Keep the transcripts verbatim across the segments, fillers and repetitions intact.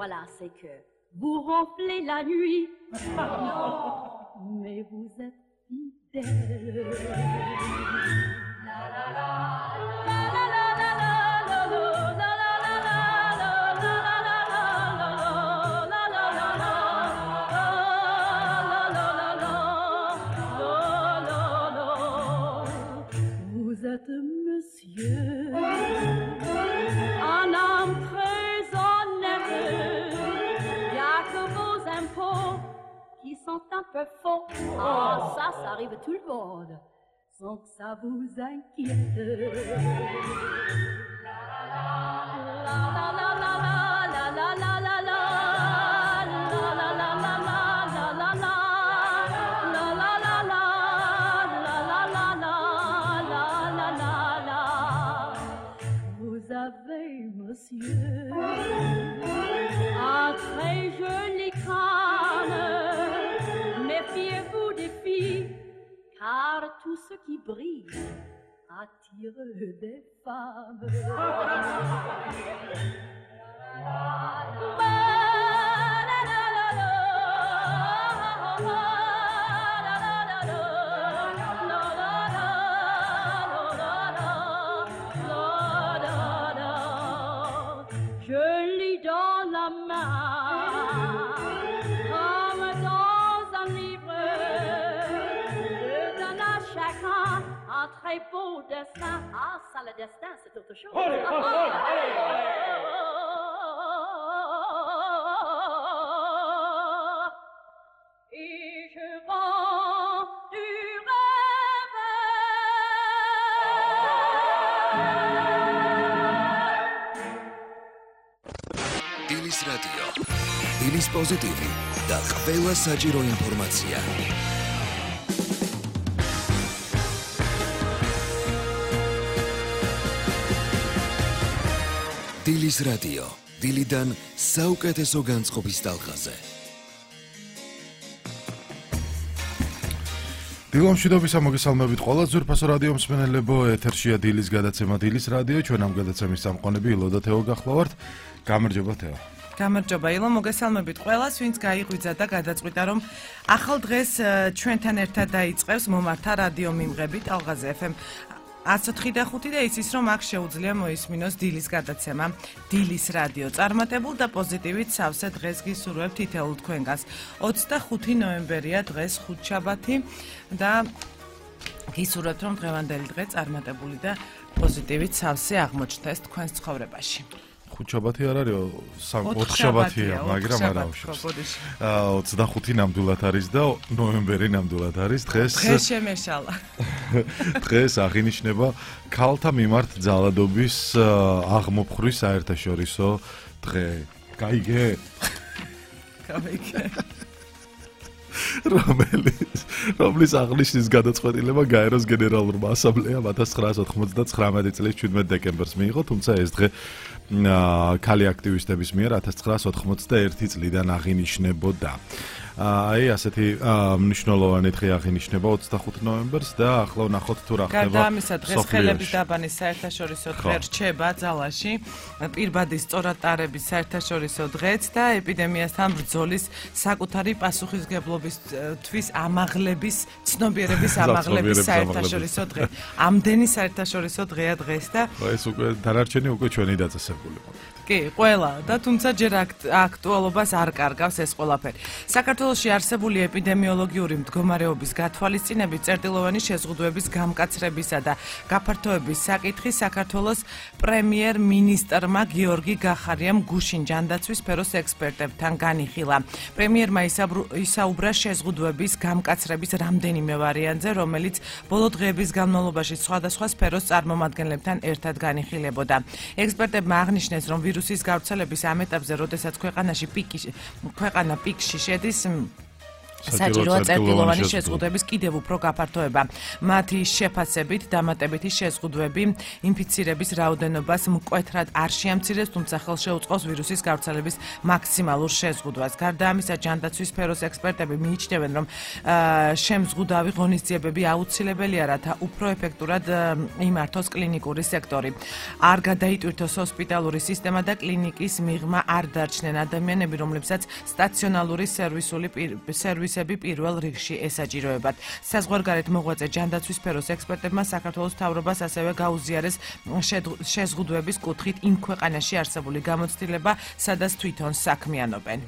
voilà, c'est que vous ronflez la nuit, mais vous êtes fidèle. La la la la la la la la la la Vous êtes monsieur, un homme très honnête, y a que vos impôts qui sont un peu faux. Ah, ça, ça arrive à tout le monde, sans que ça vous inquiète. La la la la la la la la la. Monsieur, un très joli crâne, méfiez-vous des filles, car tout ce qui brille attire des femmes. Très beau destin. Ah, ça, le destin, c'est autre chose. Allez, allez, allez, allez. Et je vends du rêve. Dilis Radio. Dilis pozitīvi და ყველა საჭირო ინფორმაცია. დილის რადიო, დილიდან საუკეთესო განწყობის ტალღაზე. დილომშვიდობის მოგესალმებით ყველა ძვირფასო რადიო მსმენელებო, ეთერშია დილის გადაცემა დილის რადიო, ჩვენ ამ გადაცემის წამყვანები ილო და თეო გახლავართ. გამარჯობა თეო. გამარჯობა ილო, მოგესალმებით ყველას, ვინც გაიღვიძა და გადაწყვიტა რომ ახალ დღეს ჩვენთან ერთად დაიწყებს მომართა რადიო მიმღები ტალღაზე ეფ ემ ათს ოთხი და ხუთი და იცის რომ აქ შეუძლია მოისმინოს დილის გადაცემა დილის რადიო წარმატებულ და პოზიტივით სავსე დღეს გისურვებთ თითოეულ თქვენგანს. ოცდახუთი ნოემბერია დღეს ხუთშაბათი და გისურვებთ რომ დღევანდელი დღე წარმატებული და პოზიტივით სავსე აღმოჩნდეს თქვენს ცხოვრებაში. ხუთშაბათი არ არის, ოთხშაბათია, მაგრამ არა უშავს. ოცდახუთი ნამდვილად არის და ნოემბერი ნამდვილად არის. დღეს დღეს შემეშალა. დღეს აღინიშნება ქალთა მიმართ ძალადობის აღმოფხვრის საერთაშორისო დღე. გაიგე? გაიგე. რომელიც რომლის აღნიშნის გადაწყვეტილება გაეროს გენერალურმა ასამბლეამ ათას ცხრაას ოთხმოცდათხრამეტი წლის შვიდმეტ დეკემბერს მიიღო, თუმცა ეს დღე ქალი აქტივისტების მიერ ათას ცხრაას ოთხმოცდაერთი წლიდან აღინიშნებოდა. აი ასეთი მნიშვნელოვანი დღე აღინიშნება ოცდახუთი ნოემბერს და ახლა ვნახოთ თუ რა ხდება. გარდა ამისა, დღეს ხელების დაბანის საერთაშორისო დღე რჩება ძალაში, პირბადის სწორად ტარების საერთაშორისო დღეც და ეპიდემიასთან ბრძოლის საკუთარი პასუხისგებლობისთვის ამაღლების, ცნობიერების ამაღლების საერთაშორისო დღე. ამდენი საერთაშორისო დღეა დღეს და ეს უკვე დანარჩენი უკვე ჩვენი დაწესებული. კი, ყველა და თუმცა ჯერ აქტუალობას არ კარგავს ეს ყველაფერი. საქართველოში არსებული ეპიდემიოლოგიური მდგომარეობის გათვალისწინებით წერტილოვანი შეზღუდვების გამკაცრებისა და გაფართოების საკითხი საქართველოს პრემიერ-მინისტრმა გიორგი გახარიამ გუშინ ჯანდაცვის სფეროს ექსპერტებთან განიხილა. პრემიერმა ისაუბრა შეზღუდვების გამკაცრების რამდენიმე ვარიანტზე, რომელიც ბოლო დღეების განმავლობაში სხვადასხვა სფეროს წარმომადგენლებთან ერთად განიხილებოდა. ექსპერტებმა აღნიშნეს, რომ ვირუსის გავრცელების ამ ეტაპზე, როდესაც ქვეყანაში პიკი ქვეყანა პიკში შედის, საჭიროა წერტილოვანი შეზღუდვების კიდევ უფრო გაფართოება. მათი შეფასებით დამატებითი შეზღუდვები ინფიცირების რაოდენობას მკვეთრად არ შეამცირებს, თუმცა ხელშეუწყობს ვირუსის გავრცელების მაქსიმალურ შეზღუდვას. გარდა ამისა, ჯანდაცვის სფეროს ექსპერტები მიიჩნევენ, რომ შემზღუდავი ღონისძიებები აუცილებელია, რათა უფრო ეფექტურად იმართოს კლინიკური სექტორი. არ გადაიტვირთოს ჰოსპიტალური სისტემა და კლინიკის მიღმა არ დარჩნენ ადამიანები, რომლებსაც სტაციონალური სერვისული სერვისები პირველ რიგში ესაჭიროებათ. საზღვარგარეთ მოღვაწე ჯანდაცვის სფეროს ექსპერტებმა საქართველოს მთავრობას ასევე გაუზიარეს შეზღუდვების კუთხით იმ ქვეყანაში არსებული გამოცდილება, სადაც თვითონ საქმიანობენ.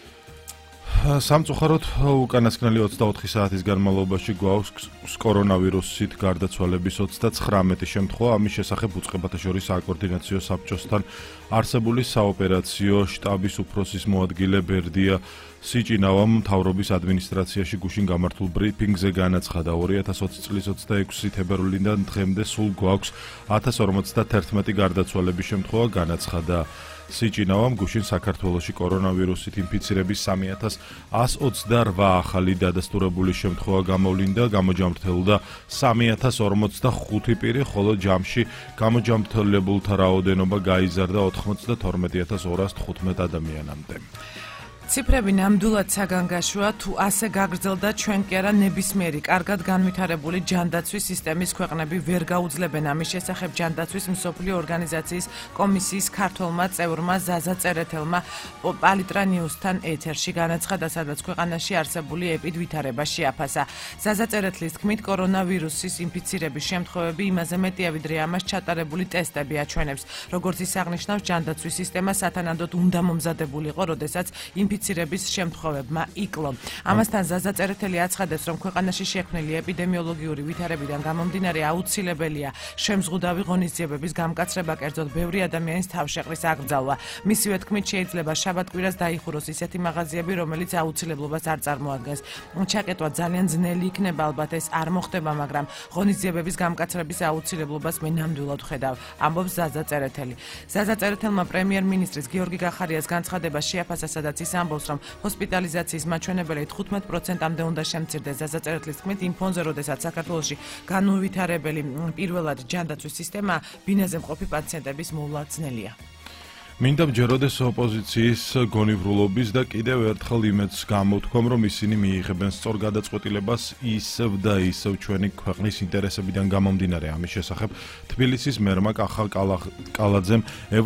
სამწუხაროდ უკანასკნელი ოცდაოთხი საათის განმავლობაში გვაქვს კორონავირუსით გარდაცვალების ოცდაცხრამეტი შემთხვევა. ამის შესახებ უწყებათა შორის საკოორდინაციო საბჭოსთან არსებული საოპერაციო შტაბის უფროსის მოადგილე ბერდია სიჭინავამ მთავრობის ადმინისტრაციაში გუშინ გამართულ ბრიფინგზე განაცხადა, ორი ათას ოცი წლის ოცდაექვსი თებერვლიდან დღემდე სულ გვაქვს ათას ორმოცდათერთმეტი გარდაცვალების შემთხვევა. განაცხადა სიჭინავამ, გუშინ საქართველოში კორონავირუსით ინფიცირების სამი ათას ათს ოცდარვა ახალი დადასტურებული შემთხვევა გამოვლინდა, გამოჯამრთელდა სამი ათას ორმოცდახუთი პირი, ხოლო ჯამში გამოჯამრთელებულთა რაოდენობა გაიზარდა ოთხმოცდათორმეტი ათას ორას თხუთმეტ ადამიანამდე. ციფრები ნამდვილად საგანგაშოა, თუ ასე გაგრძელდა, ჩვენ კი არა ნებისმიერი კარგად განვითარებული ჯანდაცვის სისტემის ქვეყნები ვერ გაუძლებენ. ამის შესახებ ჯანდაცვის მსოფლიო ორგანიზაციის კომისიის ქართველმა წევრმა ზაზა წერეთელმა პალიტრა ნიუსთან ეთერში განაცხადა, სადაც ქვეყანაში არსებული ეპიდ ვითარება შეაფასა. ზაზა წერეთლის თქმით, კორონავირუსის ინფიცირების შემთხვევები იმაზე მეტია, ვიდრე ამას ჩატარებული ტესტები აჩვენებს. როგორც ის აღნიშნავს, ჯანდაცვის სისტემა სათანადოდ უნდა მომზადებული იყო, როდესაც ინფიცირების შემთხვევებმა იკლო. ამასთან ზაზა წერეთელი აცხადებს, რომ ქვეყანაში შექმნილი ეპიდემიოლოგიური ვითარებიდან გამომდინარე აუცილებელია შემზღუდავი ღონისძიებების გამკაცრება, კერძოდ ბევრი ადამიანის თავშეყრის აკრძალვა. მისივე თქმით, შეიძლება შაბათ-კვირას დაიხუროს ისეთი მაღაზიები, რომელიც აუცილებლობას არ წარმოადგენს. ჩაკეტვა ძალიან ძნელი იქნება, ალბათ ეს არ მოხდება, მაგრამ ღონისძიებების გამკაცრების აუცილებლობას მე ნამდვილად ვხედავ, ამბობს ზაზა წერეთელი. ზაზა წერეთელმა პრემიერ-მინისტრის გიორგი გახარიას განცხადება შეაფასა, სადაც ის ამბობს, რომ ჰოსპიტალიზაციის მაჩვენებელი თხუთმეტ პროცენტამდე უნდა შემცირდეს. ზაზა წერეთლის თქმით, იმ ფონზე, როდესაც საქართველოში განუვითარებელი პირველად ჯანდაცვის სისტემა, ბინაზე მყოფი პაციენტების მოვლა ძნელია. მინდა მჯეროდეს ოპოზიციის გონივრულობის და კიდევ ერთხელ იმედს გამოთქვამ, რომ ისინი მიიღებენ სწორ გადაწყვეტილებას ისევ და ისევ ჩვენი ქვეყნის ინტერესებიდან გამომდინარე. ამის შესახებ თბილისის მერმა კახა კალაძემ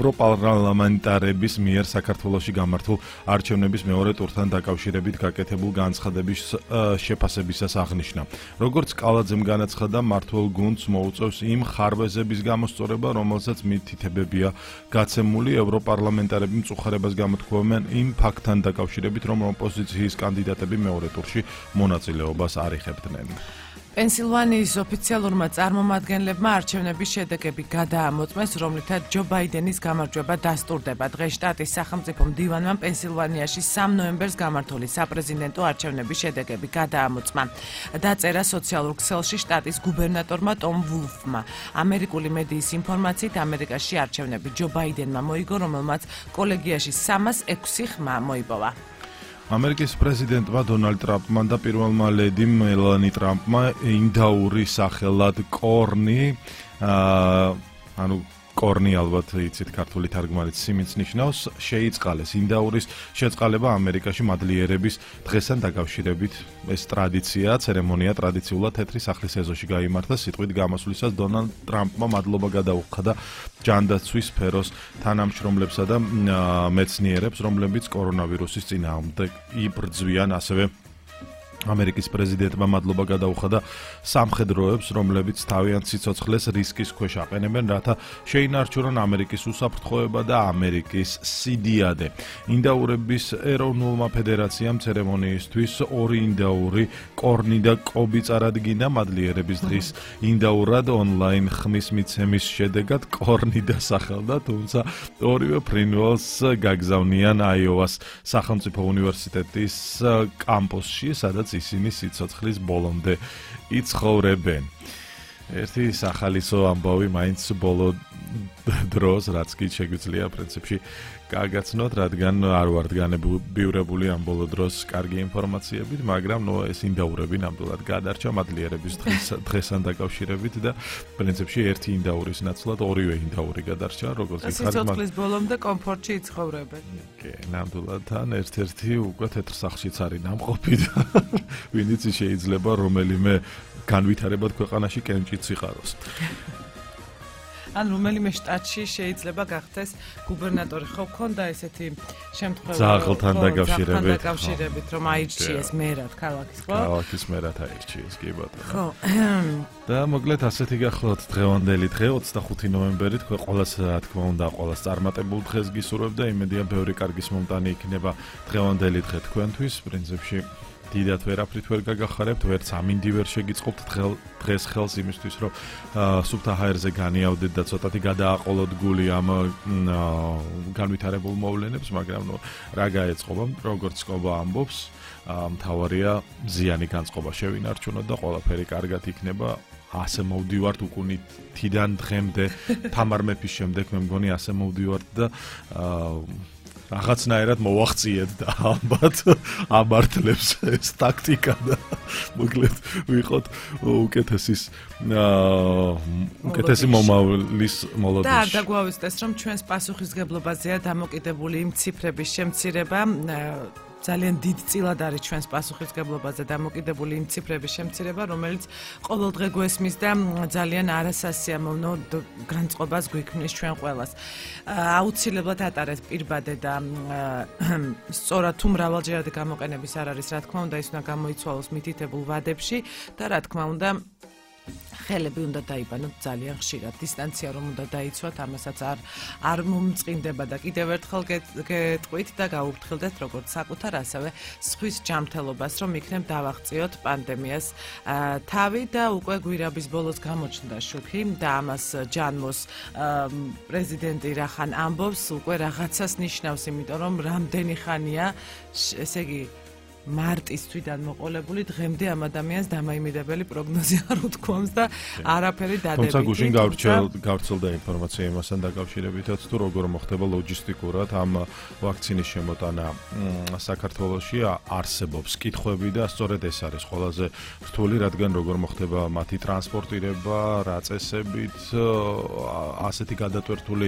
ევროპარლამენტარების მიერ საქართველოში გამართულ არჩევნების მეორე ტურთან დაკავშირებით გაკეთებულ განცხადების შეფასებისას აღნიშნა. როგორც კალაძემ განაცხადა, მმართველ გუნდს მოუწევს იმ ხარვეზების გამოსწორება, რომელსაც მითითებებია გაცემული ევროპ პარლამენტარები მწუხარებას გამოთქვამენ იმ ფაქტთან დაკავშირებით, რომ ოპოზიციის კანდიდატები მეორე ტურში მონაწილეობას არ იღებდნენ. პენსილვანიის ოფიციალურმა წარმომადგენლებმა არჩევნების შედეგები გადაამოწმეს, რომლითაც ჯო ბაიდენის გამარჯვება დასტურდება. დღეს შტატის სახელმწიფო მდივანმა პენსილვანიაში სამი ნოემბერს გამართული საპრეზიდენტო არჩევნების შედეგები გადაამოწმა. დაწერა სოციალურ ქსელში შტატის გუბერნატორმა ტომ ვულფმა. ამერიკული მედიის ინფორმაციით, ამერიკაში არჩევნები ჯო ბაიდენმა მოიგო, რომელმაც კოლეგიაში სამას ექვსი ხმა მოიპოვა. ამერიკის პრეზიდენტმა დონალდ ტრამპმა და პირველმა ლედი მელანი ტრამპმა ინდაური სახელად კორნი, ანუ კორნი ალბათ იცით ქართული თარგმანით სიმინს ნიშნავს, შეიწყალეს. ინდაურის შეწყალება ამერიკაში მადლიერების დღესთან დაკავშირებით ეს ტრადიცია, ცერემონია ტრადიციულად თეთრი სახლის ეზოში გაიმართა. სიტყვით გამოსვლისას დონალდ ტრამპმა მადლობა გადაუხადა ჯანდაცვის სფეროს თანამშრომლებსა და მეცნიერებს, რომლებიც კორონავირუსის წინააღმდეგ იბრძვიან. ასევე ამერიკის პრეზიდენტმა მადლობა გადაუხადა სამხედროებს, რომლებიც თავიანთ სიცოცხლეს რისკის ქვეშ აყენებენ, რათა შეინარჩუნონ ამერიკის უსაფრთხოება და ამერიკის სიდიადე. ინდაურების ეროვნულმა ფედერაციამ ცერემონიისთვის ორი ინდაური კორნი და კობი წარადგინა. მადლიერების დღის ინდაურად ონლაინ ხმის მიცემის შედეგად კორნი დასახელდა, თუმცა ორივე ფრინველს გაგზავნიან აიოვას სახელმწიფო უნივერსიტეტის კამპუსში, სადაც ისინი სიცოცხლის ბოლომდე იცხოვრებენ. ერთი სახალისო ამბავი მაინც ბოლო დროს, რაც კი შეგვიძლია პრინციპში გაგაცნოთ, რადგან არ ვართ განებივრებული ამ ბოლო დროს კარგი ინფორმაციებით, მაგრამ ნუ ეს ინდაურები ნამდვილად გადარჩა მადლიერების დღესთან დაკავშირებით და პრინციპში ერთი ინდაურის ნაცვლად ორივე ინდაური გადარჩა, როგორც გითხარით. სიცოცხლის ბოლომდე კომფორტში იცხოვრებენ. კი, ნამდვილად თან ერთ-ერთი უკვე თეთრ სახლშიც არის ნამყოფი და ვინც შეიძლება რომელიმე განვითარებად ქვეყანაში კენჭიც იყაროს. ან რომელიმე შტატში შეიძლება გახდეს გუბერნატორი. ხო, ქონდა ესეთი შემთხვევა ძაღლთან დაკავშირებით, დაკავშირებით, რომ აირჩიეს მერად ქალაქის, ხო? ქალაქის მერად აირჩიეს, კი ბატონო. ხო. და მოკლედ ასეთი გახლავთ დღევანდელი დღე, ოცდახუთი ნოემბერი, თქვენ ყოველს რა თქმა უნდა, ყოველს წარმატებულ დღეს გისურვებთ და იმედია ბევრი კარგის მომტანი იქნება დღევანდელი დღე თქვენთვის, პრინციპში დიდათ ვერაფრით ვერ გაგახარებთ, ვერც ამინდი ვერ შეგიწყობთ დღეს ხელს იმისთვის, რომ სუფთა ჰაერზე განიავდეთ და ცოტათი გადააყოლოთ გული ამ განვითარებულ მოვლენებს, მაგრამ ნუ რა გაეწყობა, როგორც წყობა ამბობს, მთავარია ზიანი განწყობა შევინარჩუნოთ და ყველაფერი კარგად იქნება. ასე მოვდივართ უკუნითიდან დღემდე, თამარ მეფის შემდეგ მე მგონი ასე მოვდივართ და რაღაცნაირად მოვახციეთ და ალბათ ამართლებს ეს ტაქტიკა და მოკლედ ვიყოთ უკეთესის უკეთესი მომავლის მოლოდინში. და არ დაგვავიწყდეს, რომ ჩვენს პასუხისგებლობაზეა დამოკიდებული იმ ციფრების შემცირება, ძალიან დიდ წილად არის ჩვენს პასუხისგებლობაზე დამოკიდებული იმ ციფრების შემცირება, რომელიც ყოველდღე გვესმის და ძალიან არასასიამოვნო განწყობას გვიქმნის ჩვენ ყველას. აუცილებლად ატარეთ პირბადე და სწორად თუ მრავალჯერადი გამოყენების არ არის, რა თქმა უნდა, ის უნდა გამოიცვალოს მითითებულ ვადებში და რა თქმა უნდა ხელები უნდა დაიბანოთ ძალიან ხშირად. დისტანცია რომ უნდა დაიცვათ, ამასაც არ არ მომწყინდება და კიდევ ერთხელ გეტყვით და გაუფრთხილდეთ როგორც საკუთარ, ასევე სხვის ჯანმრთელობას, რომ იქნებ დავაღწიოთ პანდემიას თავი და უკვე გვირაბის ბოლოს გამოჩნდა შუქი და ამას ჯანმოს პრეზიდენტი რახან ამბობს, უკვე რაღაცას ნიშნავს, იმიტომ რომ რამდენი ხანია, ესე იგი მარტის თვიდან მოყოლებული დღემდე ამ ადამიანს დამაიმედებელი პროგნოზი არ უთქვამს და არაფერი დადებითი. თუმცა გუშინ გავრცელდა ინფორმაცია იმასთან დაკავშირებითაც, თუ როგორ მოხდება ლოჯისტიკურად ამ ვაქცინის შემოტანა საქართველოში, არსებობს კითხვები და სწორედ ეს არის ყველაზე რთული, რადგან როგორ მოხდება მათი ტრანსპორტირება, რა წესებით, ასეთი გადატვირთული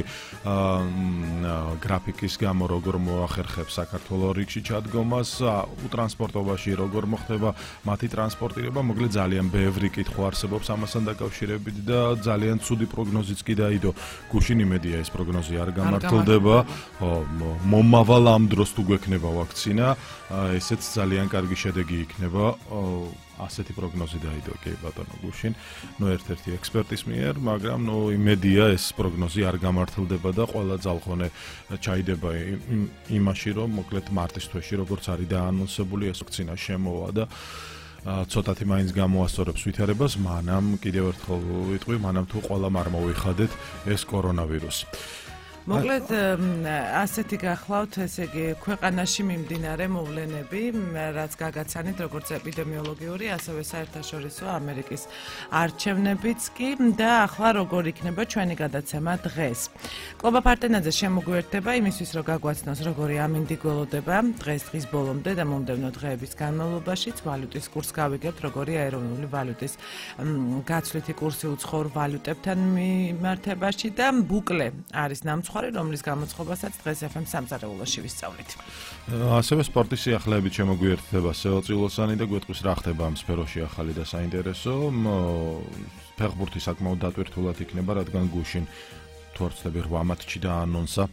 გრაფიკის გამო როგორ მოახერხებს საქართველოს რიგში ჩადგომას, ტრანსპორტობაში როგორ მოხდება მათი ტრანსპორტირება, მოკლედ ძალიან ბევრი კითხვა არსებობს ამასთან დაკავშირებით და ძალიან ცუდი პროგნოზიც კი დაიდო. გუშინ იმედია ეს პროგნოზი არ გამართლდება. მომავალ ამ დროს თუ გვექნება ვაქცინა, ესეც ძალიან კარგი შედეგი იქნება. ასეთი პროგნოზი დაიდო კი ბატონო გუშინ, ნუ ერთ-ერთი ექსპერტის მიერ, მაგრამ ნუ იმედია ეს პროგნოზი არ გამართლდება და ყველა ძალხონე ჩაიდება იმაში, რომ მოკლედ მარტის თვეში როგორც არის დაანონსებული ეს ვაქცინა შემოვა და ცოტათი მაინც გამოასწორებს ვითარებას, მანამ კიდევ ერთხელ ვიტყვი, მანამ თუ ყველამ არ მოვიხადეთ ეს კორონავირუსი. მოკლედ ასეთი გახლავთ, ესე იგი ქვეყანაში მიმდინარე მოვლენები, რაც გაგაცანით როგორც ეპიდემიოლოგიური, ასევე საერთაშორისო ამერიკის არჩევნებიც კი და ახლა როგორ იქნება ჩვენი გადაცემა დღეს. კლობა პარტენაძე შემოგვიერთდება იმისთვის, რომ გაგვაცნოს როგორი ამინდი გველოდება დღეს დღის ბოლომდე და მომდევნო დღეების განმავლობაშიც ვალუტის კურს გავიგებთ, როგორი ეროვნული ვალუტის გაცვლითი კურსი უცხოურ ვალუტებთან მიმართებაში და ბუკლე არის ნამცხვარი, რომლის გამოცხობასაც დღეს ეფ ემ სამზარეულოში ვისწავლით. ასევე სპორტის სიახლეებით შემოგვიერთდება სეო წილოსანი და გვეტყვის რა ხდება ამ სფეროში ახალი და საინტერესო. ფეხბურთი საკმაოდ დატვირთულად იქნება, რადგან გუშინ თუ არ ვცდები რვა მატჩი დაანონსა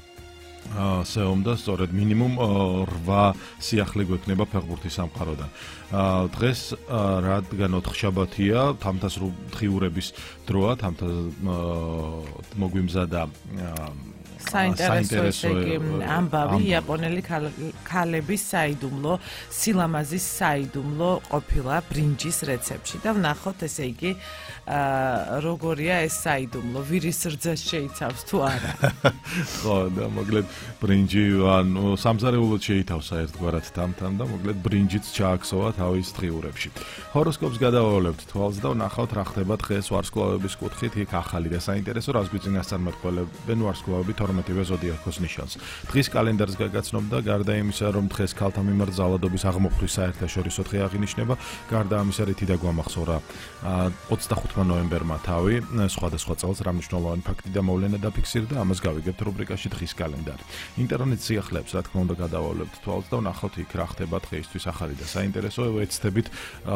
სეომ და სწორედ მინიმუმ რვა სიახლე გვექნება ფეხბურთის სამყაროდან. დღეს რადგან ოთხშაბათია, თამთა დღიურების დროა, თამთა მოგვიმზადა საინტერესო ესე იგი ამბავი იაპონელი ქალების საიდუმლო სილამაზის საიდუმლო ყოფილა ბრინჯის რეცეპტში და ვნახოთ ესე იგი როგორია ეს საიდუმლო ვირის რძეს შეიცავს თუ არა. ხო და მოკლედ ბრინჯი ანუ სამზარეულოდ შეიცავს საერთგვარად თამთან და მოკლედ ბრინჯიც ჩააქსოვა თავის დღიურებში. ჰოროსკოპს გადავავლებთ თვალს და ვნახავთ რა ხდება დღეს ვარსკვლავების კუთხით იქ ახალი და საინტერესო რას გვიწინასწარმეტყველებენ ვარსკვლავები თორმეტივე ზოდიაქოს ნიშანს. დღის კალენდარს გაგაცნობდა გარდა იმისა რომ დღეს ქალთა მიმართ ზალადობის აღმოფხრის საერთაშორისო დღე აღინიშნება, გარდა ამისა რითი დაგვამახსოვრა ოცდახუთმა ნოემბერმა თავი სხვადასხვა წელს რა მნიშვნელოვანი ფაქტი და მოვლენა დაფიქსირდა, ამას გავიგებთ რუბრიკაში დღის კალენდარი. ინტერნეტ სიახლეებს რა თქმა უნდა გადავავლებთ თვალს და ვნახავთ იქ რა ხდება დღეისთვის ახალი და საინტერესო ეცდებით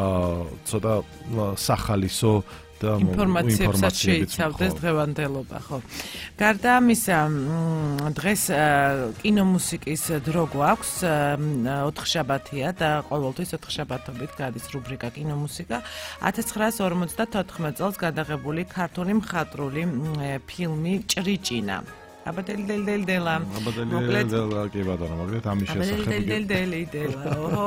ცოტა სახალისო და ინფორმაციებსაც შეიცავდეს დღევანდელობა, ხო. გარდა ამისა, დღეს კინომუსიკის დრო გვაქვს, ოთხშაბათია და ყოველთვის ოთხშაბათობით გადის რუბრიკა კინომუსიკა. ათას ცხრაას ორმოცდათოთხმეტ წელს გადაღებული ქართული მხატვრული ფილმი ჭრიჭინა. აბადელდელდელდელა. აბადელდელდელა კი ბატონო, მოკლედ ამის შესახებ. აბადელდელდელდელა. ოჰო.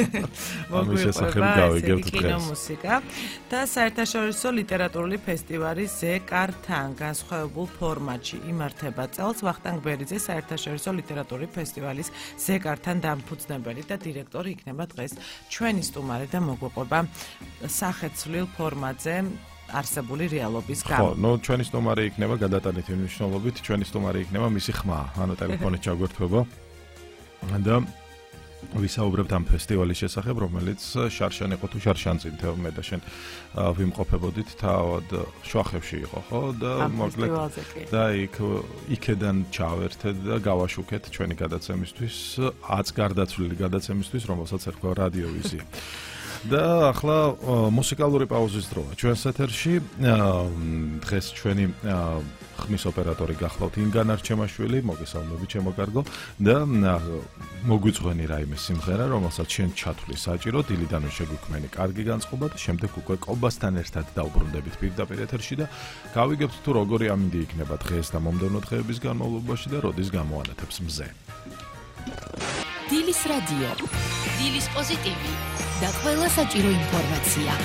ამის შესახებ გავიგებთ დღეს. კინომუსიკა და საერთაშორისო ლიტერატურული ფესტივალი ზეკართან განსხვავებულ ფორმატში იმართება წელს. ვახტანგ ბერიძე საერთაშორისო ლიტერატურული ფესტივალის ზეკართან დამფუძნებელი და დირექტორი იქნება დღეს ჩვენი სტუმარი და მოგვეყვება სახეცვლილ ფორმატზე არსებული რეალობის გამო. ხო, ნუ ჩვენი სტუმარი იქნება გადატანით მნიშვნელობით, ჩვენი სტუმარი იქნება მისი ხმა, ანუ ტელეფონით ჩაგვერთვება. და ვისაუბრებთ ამ ფესტივალის შესახებ, რომელიც შარშან იყო თუ შარშანწინ თეორმე და შენ ვიმყოფებოდით თავად შვახებში იყო, ხო? და მოკლედ და იქ იქედან ჩავერთეთ და გავაშუქეთ ჩვენი გადაცემისთვის, აც გარდაცვლილი გადაცემისთვის, რომელსაც ერქვა რადიოვიზია. და ახლა მუსიკალური პაუზის დროა ჩვენს ეთერში. დღეს ჩვენი ხმის ოპერატორი გახლავთ ინგან არჩემაშვილი, მოგესალმებით ჩემო კარგო და მოგვიწვენი რაიმე სიმღერა, რომელსაც შენ ჩათვლი საჭირო, დილიდანვე შეგვიქმენი კარგი განწყობა და შემდეგ უკვე კობასთან ერთად დაუბრუნდებით პირდაპირ ეთერში და გავიგებთ თუ როგორი ამინდი იქნება დღეს და მომდევნო დღეების განმავლობაში და როდის გამოანათებს მზე. დილის რადიო. დილის პოზიტივი და ყველა საჭირო ინფორმაცია.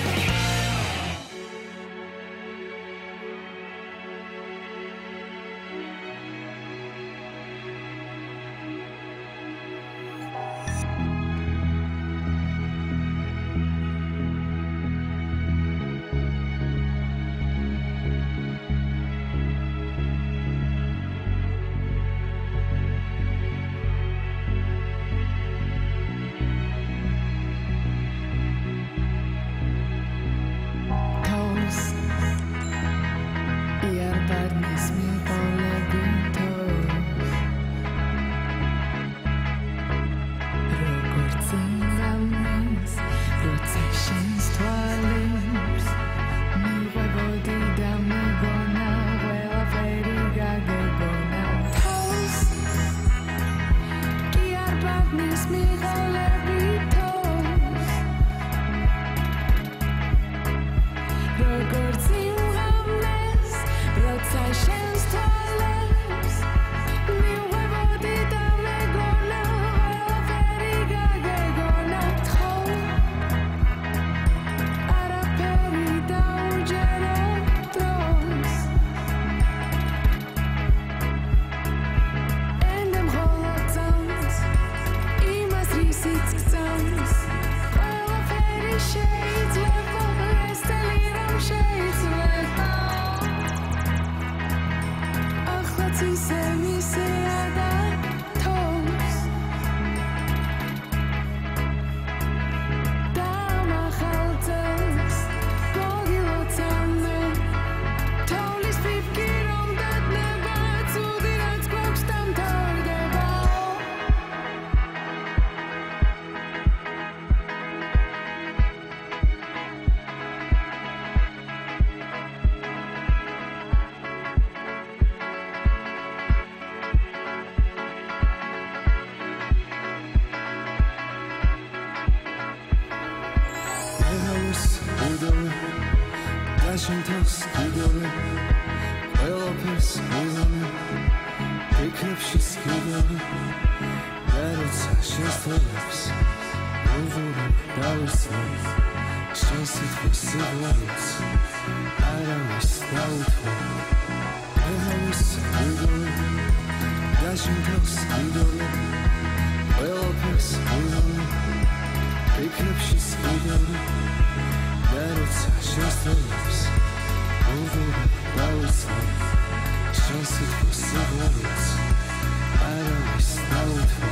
სიდორე და როცა შესწავლებს უღურებ დავისვენ შენს სიტყვის სიყვარულს არავის დაუთმო ეხავის სიდორე გაშინთავს სიდორე ყველაფერს ვიღავი ფიქრებში სიდორე და როცა შესწავლებს უღურებ დავისვენ შენს სიტყვის სიყვარულს არავის დაუთმო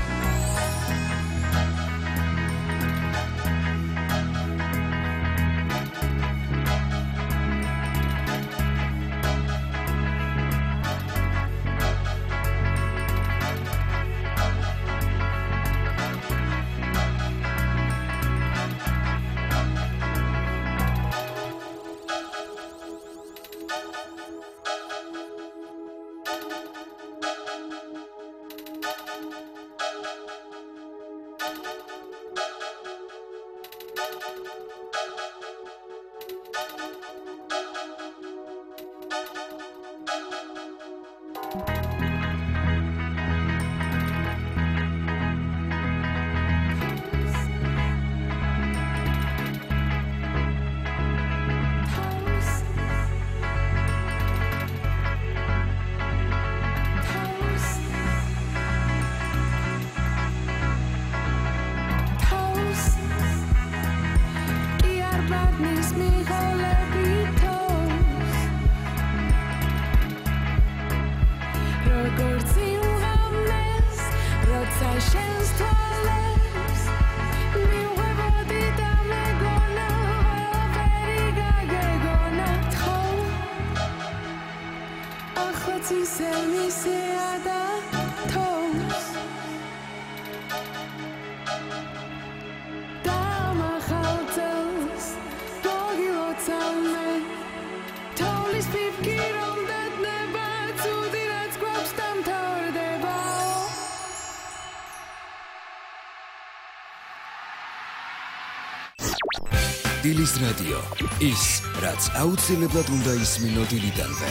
დილის რადიო ის რაც აუცილებლად უნდა ისმინო დილიდანვე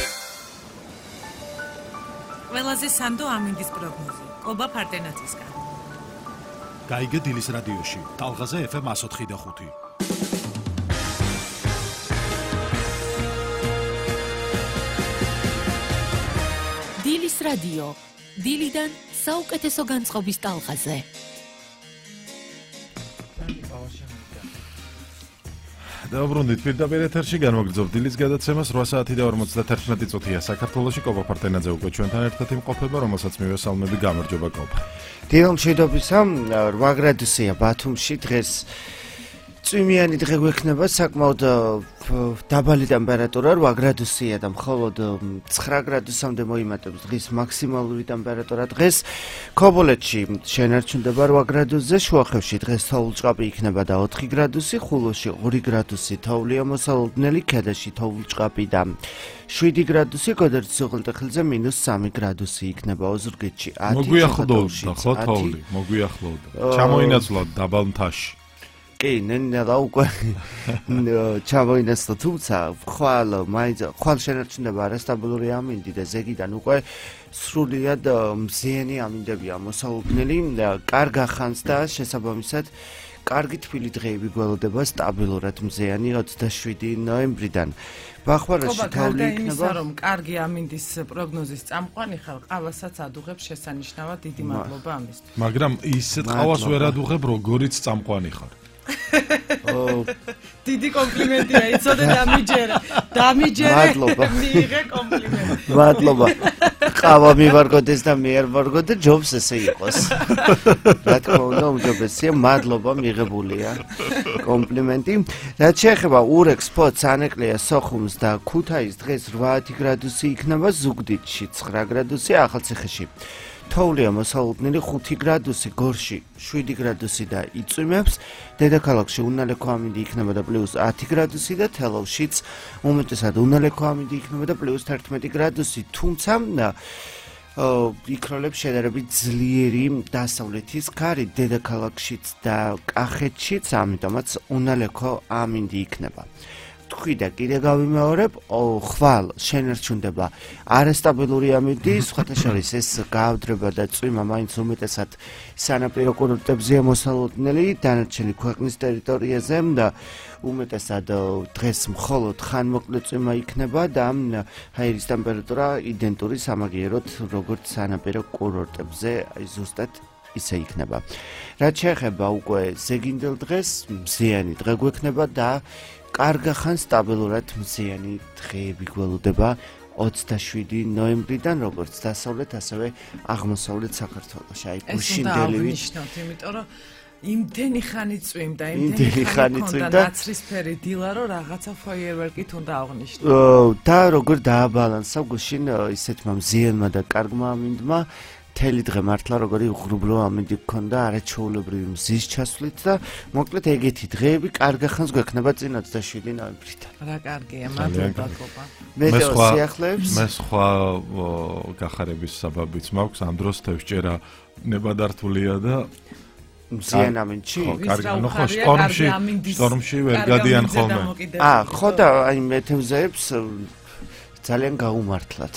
ყველაზე სანდო ამინდის პროგნოზი კობა ფარდენაძისგან გაიგე დილის რადიოში ტალღაზე ეფ ემ one oh five და five დილის რადიო დილიდან საუკეთესო განწყობის ტალღაზე დაუბრუნდით პირდაპირ ეთერში განვაგრძობ დილის გადაცემას eight საათი და fifty-one წუთია საქართველოში კობა ფარტენაძე უკვე ჩვენთან ერთად იმყოფება რომელსაც მივესალმები გამარჯობა კობა დილო მშვიდობისა eight გრადუსია ბათუმში დღეს წვიმიანი დღე გვექნება საკმაოდ დაბალი ტემპერატურა eight გრადუსია და მხოლოდ nine გრადუსამდე მოიმატებს დღის მაქსიმალური ტემპერატურა დღეს ქობოლეთში შენარჩუნდება eight გრადუსზე შუახევში დღეს თოვლჭყაპი იქნება და four გრადუსი ხულოში two გრადუსი თოვლია მოსალოდნელი ქედაში თოვლჭყაპი და seven გრადუსი გოდერძის უღელტეხილზე minus three გრადუსი იქნება ოზურგეთში ten მოგვიახლოვდა ხო თოვლი მოგვიახლოვდა ჩამოინაცვლოთ დაბალ მთაში კი ნელა უკვე ჩავოინასტო თუმცა ხვალ მაინც ხვალ შენარჩუნდება არასტაბილური ამინდი და ზეგიდან უკვე სრულიად მზიანი ამინდებია მოსალოდნელი კარგ ახანს და შესაბამისად კარგი თბილი დღეები გველოდება სტაბილურად მზიანი twenty-seven ნოემბრიდან ბახვარაში თოვლი იქნება რომ კარგი ამინდის პროგნოზის წამყვანი ხარ ყავასაც ადუღებს შესანიშნავად დიდი მადლობა ამისთვის მაგრამ ისეთ ყავას ვერ ადუღებ როგორიც წამყვანი ხარ დიდი კომპლიმენტია იცოდე დამიჯერე დამიჯერე მადლობა მიიღე კომპლიმენტი მადლობა ყავა მივარგოდეს და მე არ ვარგოდე ჯობს ესე იყოს რა თქმა უნდა უმჯობესია მადლობა მიღებულია კომპლიმენტი რაც შეეხება ურეკს ფოთს ანეკლია სოხუმს და ქუთაისს დღეს eight გრადუსი იქნება ზუგდიდში nine გრადუსი ახალციხეში თოვლია მოსალოდნელი five გრადუსი გორში seven გრადუსი და იწვიმებს დედაქალაქში უნალექო ამინდი იქნება და ten გრადუსი და თელავშიც უმეტესად უნალექო ამინდი იქნება და thirteen გრადუსი თუმცა იქროლებს შედარებით ძლიერი დასავლეთის ქარი დედაქალაქშიც და კახეთშიც ამიტომაც უნალექო ამინდი იქნება ვთქვი და კიდე გავიმეორებ, ხვალ შენერჩუნდება არასტაბილური ამინდი, სხვათა შორის ეს გაავდრება და წვიმა მაინც უმეტესად სანაპირო კურორტებზეა მოსალოდნელი, დანარჩენი ქვეყნის ტერიტორიაზე და უმეტესად დღეს მხოლოდ ხანმოკლე წვიმა იქნება და ჰაერის ტემპერატურა იდენტური სამაგიეროდ როგორც სანაპირო კურორტებზე, აი ზუსტად ისე იქნება. რაც შეეხება უკვე ზეგინდელ დღეს, მზიანი დღე გვექნება და კარგახან სტაბილურად მზიანი დღეები გველოდება ოცდაშვიდი ნოემბრიდან, როგორც დასავლეთ, ასევე აღმოსავლეთ საქართველოში. აი გუშინდელი ვიჩნოთ, იმიტომ რომ იმდენი ხანი წვიმდა, იმდენი ხანი წვიმდა ნაცრისფერი დილა, რომ რაღაცა ფაიერვერკით უნდა აღნიშნო. და როგორ დააბალანსა გუშინ ისეთმა მზიანმა და კარგმა ამინდმა მთელი დღე მართლა როგორი უღრუბლო ამინდი გქონდა არაჩვეულებრივი მზის ჩასვლით და მოკლედ ეგეთი დღეები კარგახანს გვექნება წინ ოცდაშვიდი ნოემბრიდან. რა კარგია, მადლობა კოპა. მე სიახლეებს მე სხვა გახარების საბაბიც მაქვს, ამ დროს თევზჭერა ნებადართულია და მზიან ამინდში? კარგი, ნუ ხო სტორმში, სტორმში ვერ გადიან ხოლმე. აა, ხო და აი მე თევზებს ძალიან გაუმართლად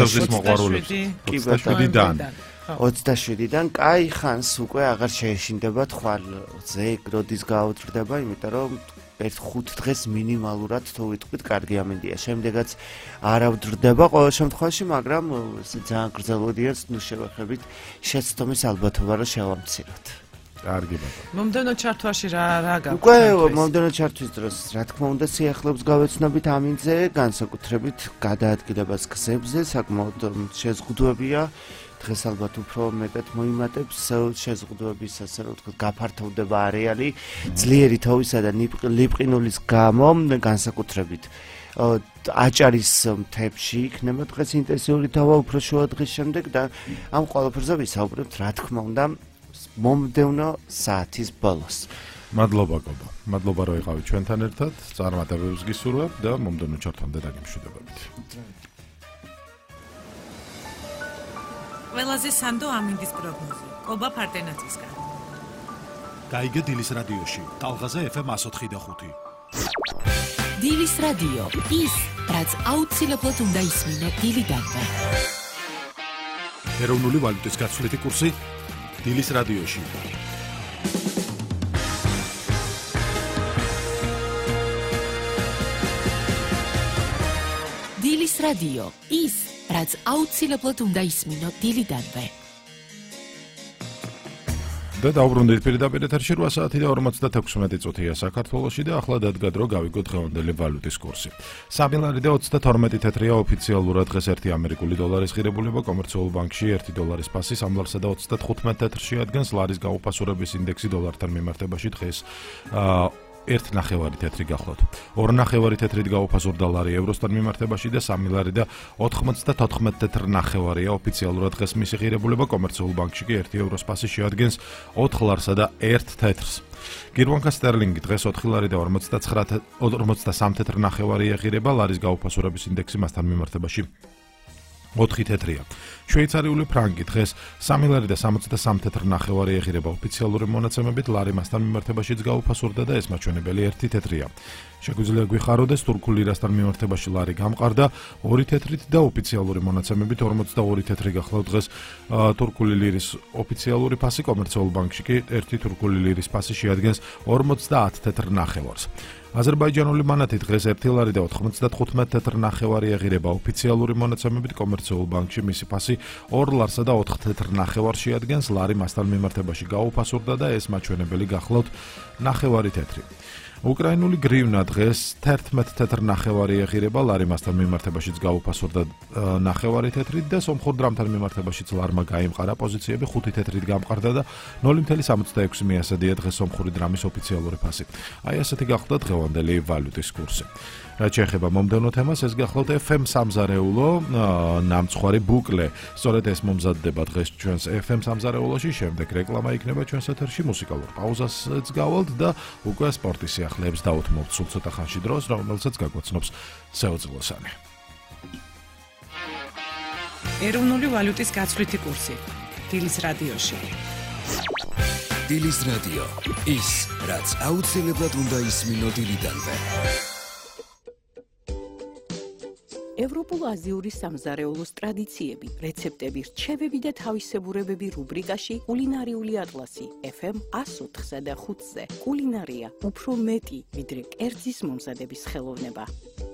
ოცდაშვიდიდან ოცდაშვიდიდან კაი ხანს უკვე აღარ შეეშინდება თვალზე გროდის გაუძრდება, იმიტომ რომ ერთ ხუთ დღეს მინიმალურად თუ ვიტყვით კარგი ამინდია. შემდეგაც არ ავძრდება ყოველ შემთხვევაში, მაგრამ ესე ძალიან გრძელვადიან, ნუ შევეხებით შეცდომის ალბათობა რომ შევამციროთ. კარგი ბატონო. მომდენო ჩართვაში რა რა გაქვს? უკვე მომდენო ჩართვის დროს, რა თქმა უნდა, სიახლეებს გავეცნობით ამინდზე, განსაკუთრებით გადაადგილებას გზებზე, საკმაოდ შეზღუდვებია. დღეს ალბათ უფრო მეტად მოიმატებს შეზღუდვების, ასე რომ ვთქვათ, გაფართოვდება არეალი ძლიერი თოვლისა და ლიპყინულის გამო, განსაკუთრებით აჭარის მთებში იქნება დღეს ინტენსიური თოვა უფრო შუა დღის შემდეგ და ამ ყველაფერზე ვისაუბრებთ, რა თქმა უნდა, მომდევნო საათის ბოლოს. მადლობა კობა. მადლობა რომ იყავით ჩვენთან ერთად. წარმატებებს გისურვებ და მომდევნო ჩართვამდე დაგემშვიდობებით. ყველაზე სანდო ამინდის პროგნოზი. კობა ფარტენაცისგან. გაიგე დილის რადიოში. ტალღაზე ეფ ემ one oh five და ხუთი. დილის რადიო. ის, რაც აუცილებლად უნდა ისმინო დილიდანვე. ეროვნული ვალუტის გაცვლითი კურსი დილის რადიოში. დილის რადიო. ის, რაც აუცილებლად უნდა ისმინო დილიდანვე. და დაუბრუნდით პირდაპირ ეთერში რვა საათი და ორმოცდათექვსმეტი წუთია საქართველოში და ახლა დადგა დრო გავიგოთ დღევანდელი ვალუტის კურსი. სამი ლარი და ოცდათორმეტი თეთრია ოფიციალურად დღეს ერთი ამერიკული დოლარის ღირებულება კომერციულ ბანკში ერთი დოლარის პასი სამ ლარსა და ოცდათხუთმეტ თეთრში ადგენს ლარის გაუფასურების ინდექსი დოლართან მიმართებაში დღეს ერთ ნახევარი თეთრი გახლავთ. ორ ნახევარი თეთრით გაუფასურდა ლარი ევროსთან მიმართებაში და სამი ლარი და ოთხმოცდათოთხმეტ თეთრ ნახევარია ოფიციალურად დღეს მისი ღირებულება კომერციულ ბანკში კი ერთი ევროს პასი შეადგენს ოთხ ლარსა და ერთ თეთრს. გირვანკა სტერლინგი დღეს ოთხ ლარი და ორმოცდასამ თეთრ ნახევარია ღირება, ლარის გაუფასურების ინდექსი მასთან მიმართებაში ოთხი თეთრია. შვეიცარიული ფრანკი დღეს სამი ლარი და სამოცდასამ თეთრ ნახევარი ეღირება ოფიციალური მონაცემებით, ლარი მასთან მიმართებაშიც გაუფასურდა და ეს მაჩვენებელი ერთი თეთრია. შეგვიძლია გვიხაროდეს თურქულ ლირასთან მიმართებაში ლარი გამყარდა ორი თეთრით და ოფიციალური მონაცემებით ორმოცდაორი თეთრი გახლავთ დღეს თურქული ლირის ოფიციალური ფასი კომერციულ ბანკში კი ერთი თურქული ლირის ფასი შეადგენს ორმოცდაათ თეთრ ნახევარს. აზერბაიჯანული მანათი დღეს ერთი ლარი და ოთხმოცდათხუთმეტ თეთრ ნახევარი ეღირება ოფიციალური მონაცემებით კომერციულ ბანკში მისი ფასი ორ ლარსა და ოთხ თეთრ ნახევარს შეადგენს, ლარი მასთან მიმართებაში გაუფასურდა და ეს მაჩვენებელი გახლავთ ნახევარი თეთრი. უკრაინული გრივნა დღეს თერთმეტ თეთრ ნახევარი ეღირება, ლარი მასთან მიმართებაშიც გაუფასურდა ნახევარი თეთრით და სომხურ დრამთან მიმართებაშიც ლარმა გაიმყარა პოზიციები ხუთი თეთრით გამყარდა და ნული კoma სამოცდაექვსი მიასადია დღეს სომხური დრამის ოფიციალური ფასი. აი ასეთი გახდა დღევანდელი ვალუტის კურსი. რაც შეეხება მომდევნო თემას, ეს გახლავთ ეფ ემ სამზარეულო ნამცხვარი ბუკლე. სწორედ ეს მომზადდება დღეს ჩვენს ეფ ემ სამზარეულოში, შემდეგ რეკლამა იქნება ჩვენს ეთერში, მუსიკალურ პაუზასაც გავალთ და უკვე სპორტის სიახლეებს დაუთმობთ სულ ცოტა ხანში დროს, რომელსაც გაგვაცნობს სეოძილოსანი. ეროვნული ვალუტის გაცვლითი კურსი დილის რადიოში. დილის რადიო. ის, რაც აუცილებლად უნდა ისმინო დილიდანვე. აზიური სამზარეულოს ტრადიციები, რეცეპტები, რჩევები და თავისებურებები რუბრიკაში კულინარიული ატლასი ეფ ემ εκατო ოთხსა და ხუთზე. კულინარია უფრო მეტი, ვიდრე კერძის მომზადების ხელოვნება.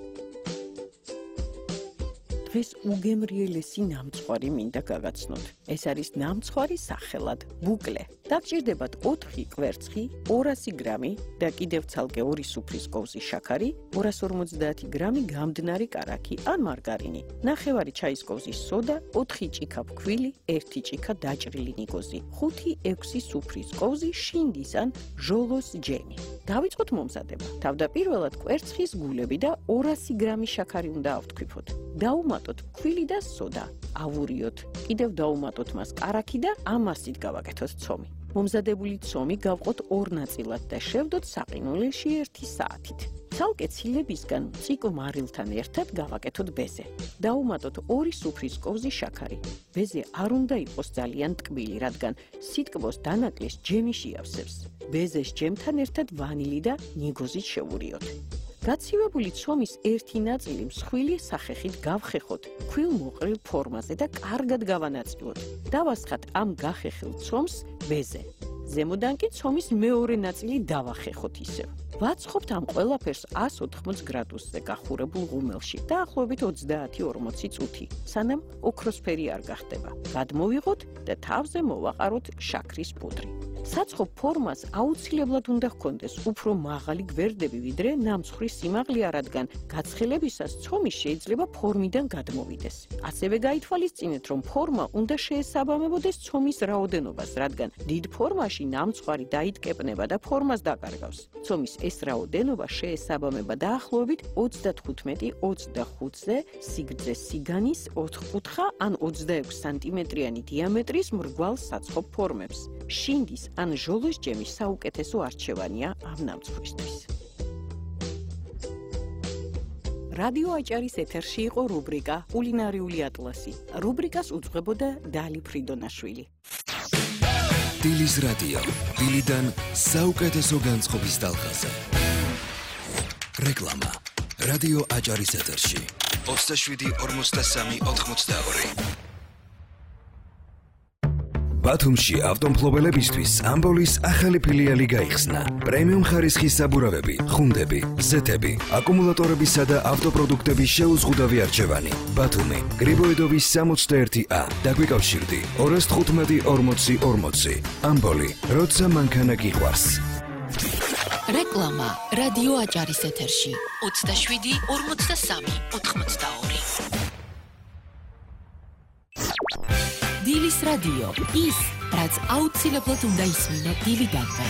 დღეს უგემრიელესი ნამცხვარი მინდა გაგაცნოთ. ეს არის ნამცხვარი სახელად ბუკლე. დაგჭირდებათ ოთხი კვერცხი, ორასი გრამი და კიდევ ცალკე ორი სუფრის კოვზი შაქარი, ორას ორმოცდაათი გრამი გამდნარი კარაქი ან მარგარინი, ნახევარი ჩაის კოვზის სოდა, ოთხი ჭიქა ფქვილი, ერთი ჭიქა დაჭრილი ნიგოზი, ხუთი ექვსი სუფრის კოვზი შინდის ან ჟოლოს ჯემი. დავიწყოთ მომზადება. თავდაპირველად კვერცხის გულები და ორასი გრამი შაქარი უნდა ავთქვიფოთ. დაუმატოთ ფქვილი და სოდა, ავურიოთ, კიდევ დაუმატოთ მას კარაქი და ამასით გავაკეთოთ ცომი. მომზადებული ცომი გავყოთ ორ ნაწილად და შევდოთ საყინულში ერთი საათით. ცალკე ცილებისგან წიკო მარილთან ერთად გავაკეთოთ ბეზე. დაუმატოთ ორი სუფრის კოვზი შაქარი. ბეზე არ უნდა იყოს ძალიან ტკბილი, რადგან სიტკბოს დანაკლის ჯემი შეავსებს. ბეზეს ჯემთან ერთად ვანილი და ნიგოზით შევურიოთ. გაცივებული ცომის ერთი ნაწილი მსხვილი სახეხით გავხეხოთ ქვილმოყრილ ფორმაზე და კარგად გავანაწილოთ. დავასხათ ამ გახეხილ ცომს ბეზე. ზემოდან კი ცომის მეორე ნაწილი დავახეხოთ ისევ. ვაცხობთ ამ ყველაფერს εκατო ოთხმოც გრადუსზე გახურებულ ღუმელში და ახლობით ოცდაათი ორმოცი წუთი, სანამ ოქროსფერი არ გახდება. გადმოვიღოთ და თავზე მოვაყაროთ შაქრის პუდრი. საცხობ ფორმას აუცილებლად უნდა ჰქონდეს უფრო მაღალი გვერდები, ვიდრე ნამცხვრის სიმაღლეა, რადგან გაცხელებისას ცომი შეიძლება ფორმიდან გადმოვიდეს. ასევე გაითვალისწინეთ, რომ ფორმა უნდა შეესაბამებოდეს ცომის რაოდენობას, რადგან დიდ ფორმაში ნამცხვარი დაიტკეპნება და ფორმას დაკარგავს. ცომის ეს რაოდენობა შეესაბამება დაახლოებით ოცდათხუთმეტი ოცდახუთზე სიგრძე სიგანის ოთხკუთხა ან ოცდაექვსი სანტიმეტრიანი დიამეტრის მრგვალ საცხობ ფორმებს. შინდის ან ჟოლოს ჯემი საუკეთესო არჩევანია ამ ნამცხვისთვის. რადიო აჭარის ეთერში იყო რუბრიკა კულინარიული ატლასი. რუბრიკას უძღვებოდა დალი ფრიდონაშვილი. დილის რადიო, დილიდან საუკეთესო განწყობის ტალღაზე. რეკლამა. რადიო აჭარის ეთერში. ოცდაშვიდი ორმოცდასამი ოთხმოცდაორი. ბათუმში ავტომფლობელებისთვის ამბოლის ახალი ფილიალი გაიხსნა. პრემიუმ ხარისხის საბურავები, ხუნდები, ზეთები, აკუმულატორებისა და ავტოპროდუქტების შეუზღუდავი არჩევანი. ბათუმი, გრიბოედოვის სამოცდაერთი ა. დაგვიკავშირდი ორას თხუთმეტი ორმოცი ორმოცი. ამბოლი, როცა მანქანა გიყვარს. რეკლამა რადიო აჭარის ეთერში ოცდაშვიდი ორმოცდასამი ოთხმოცდაორი. დილის რადიო, ის, რაც აუცილებლად უნდა ისმინო დილიდანვე.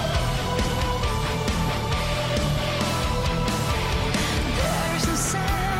There's a sound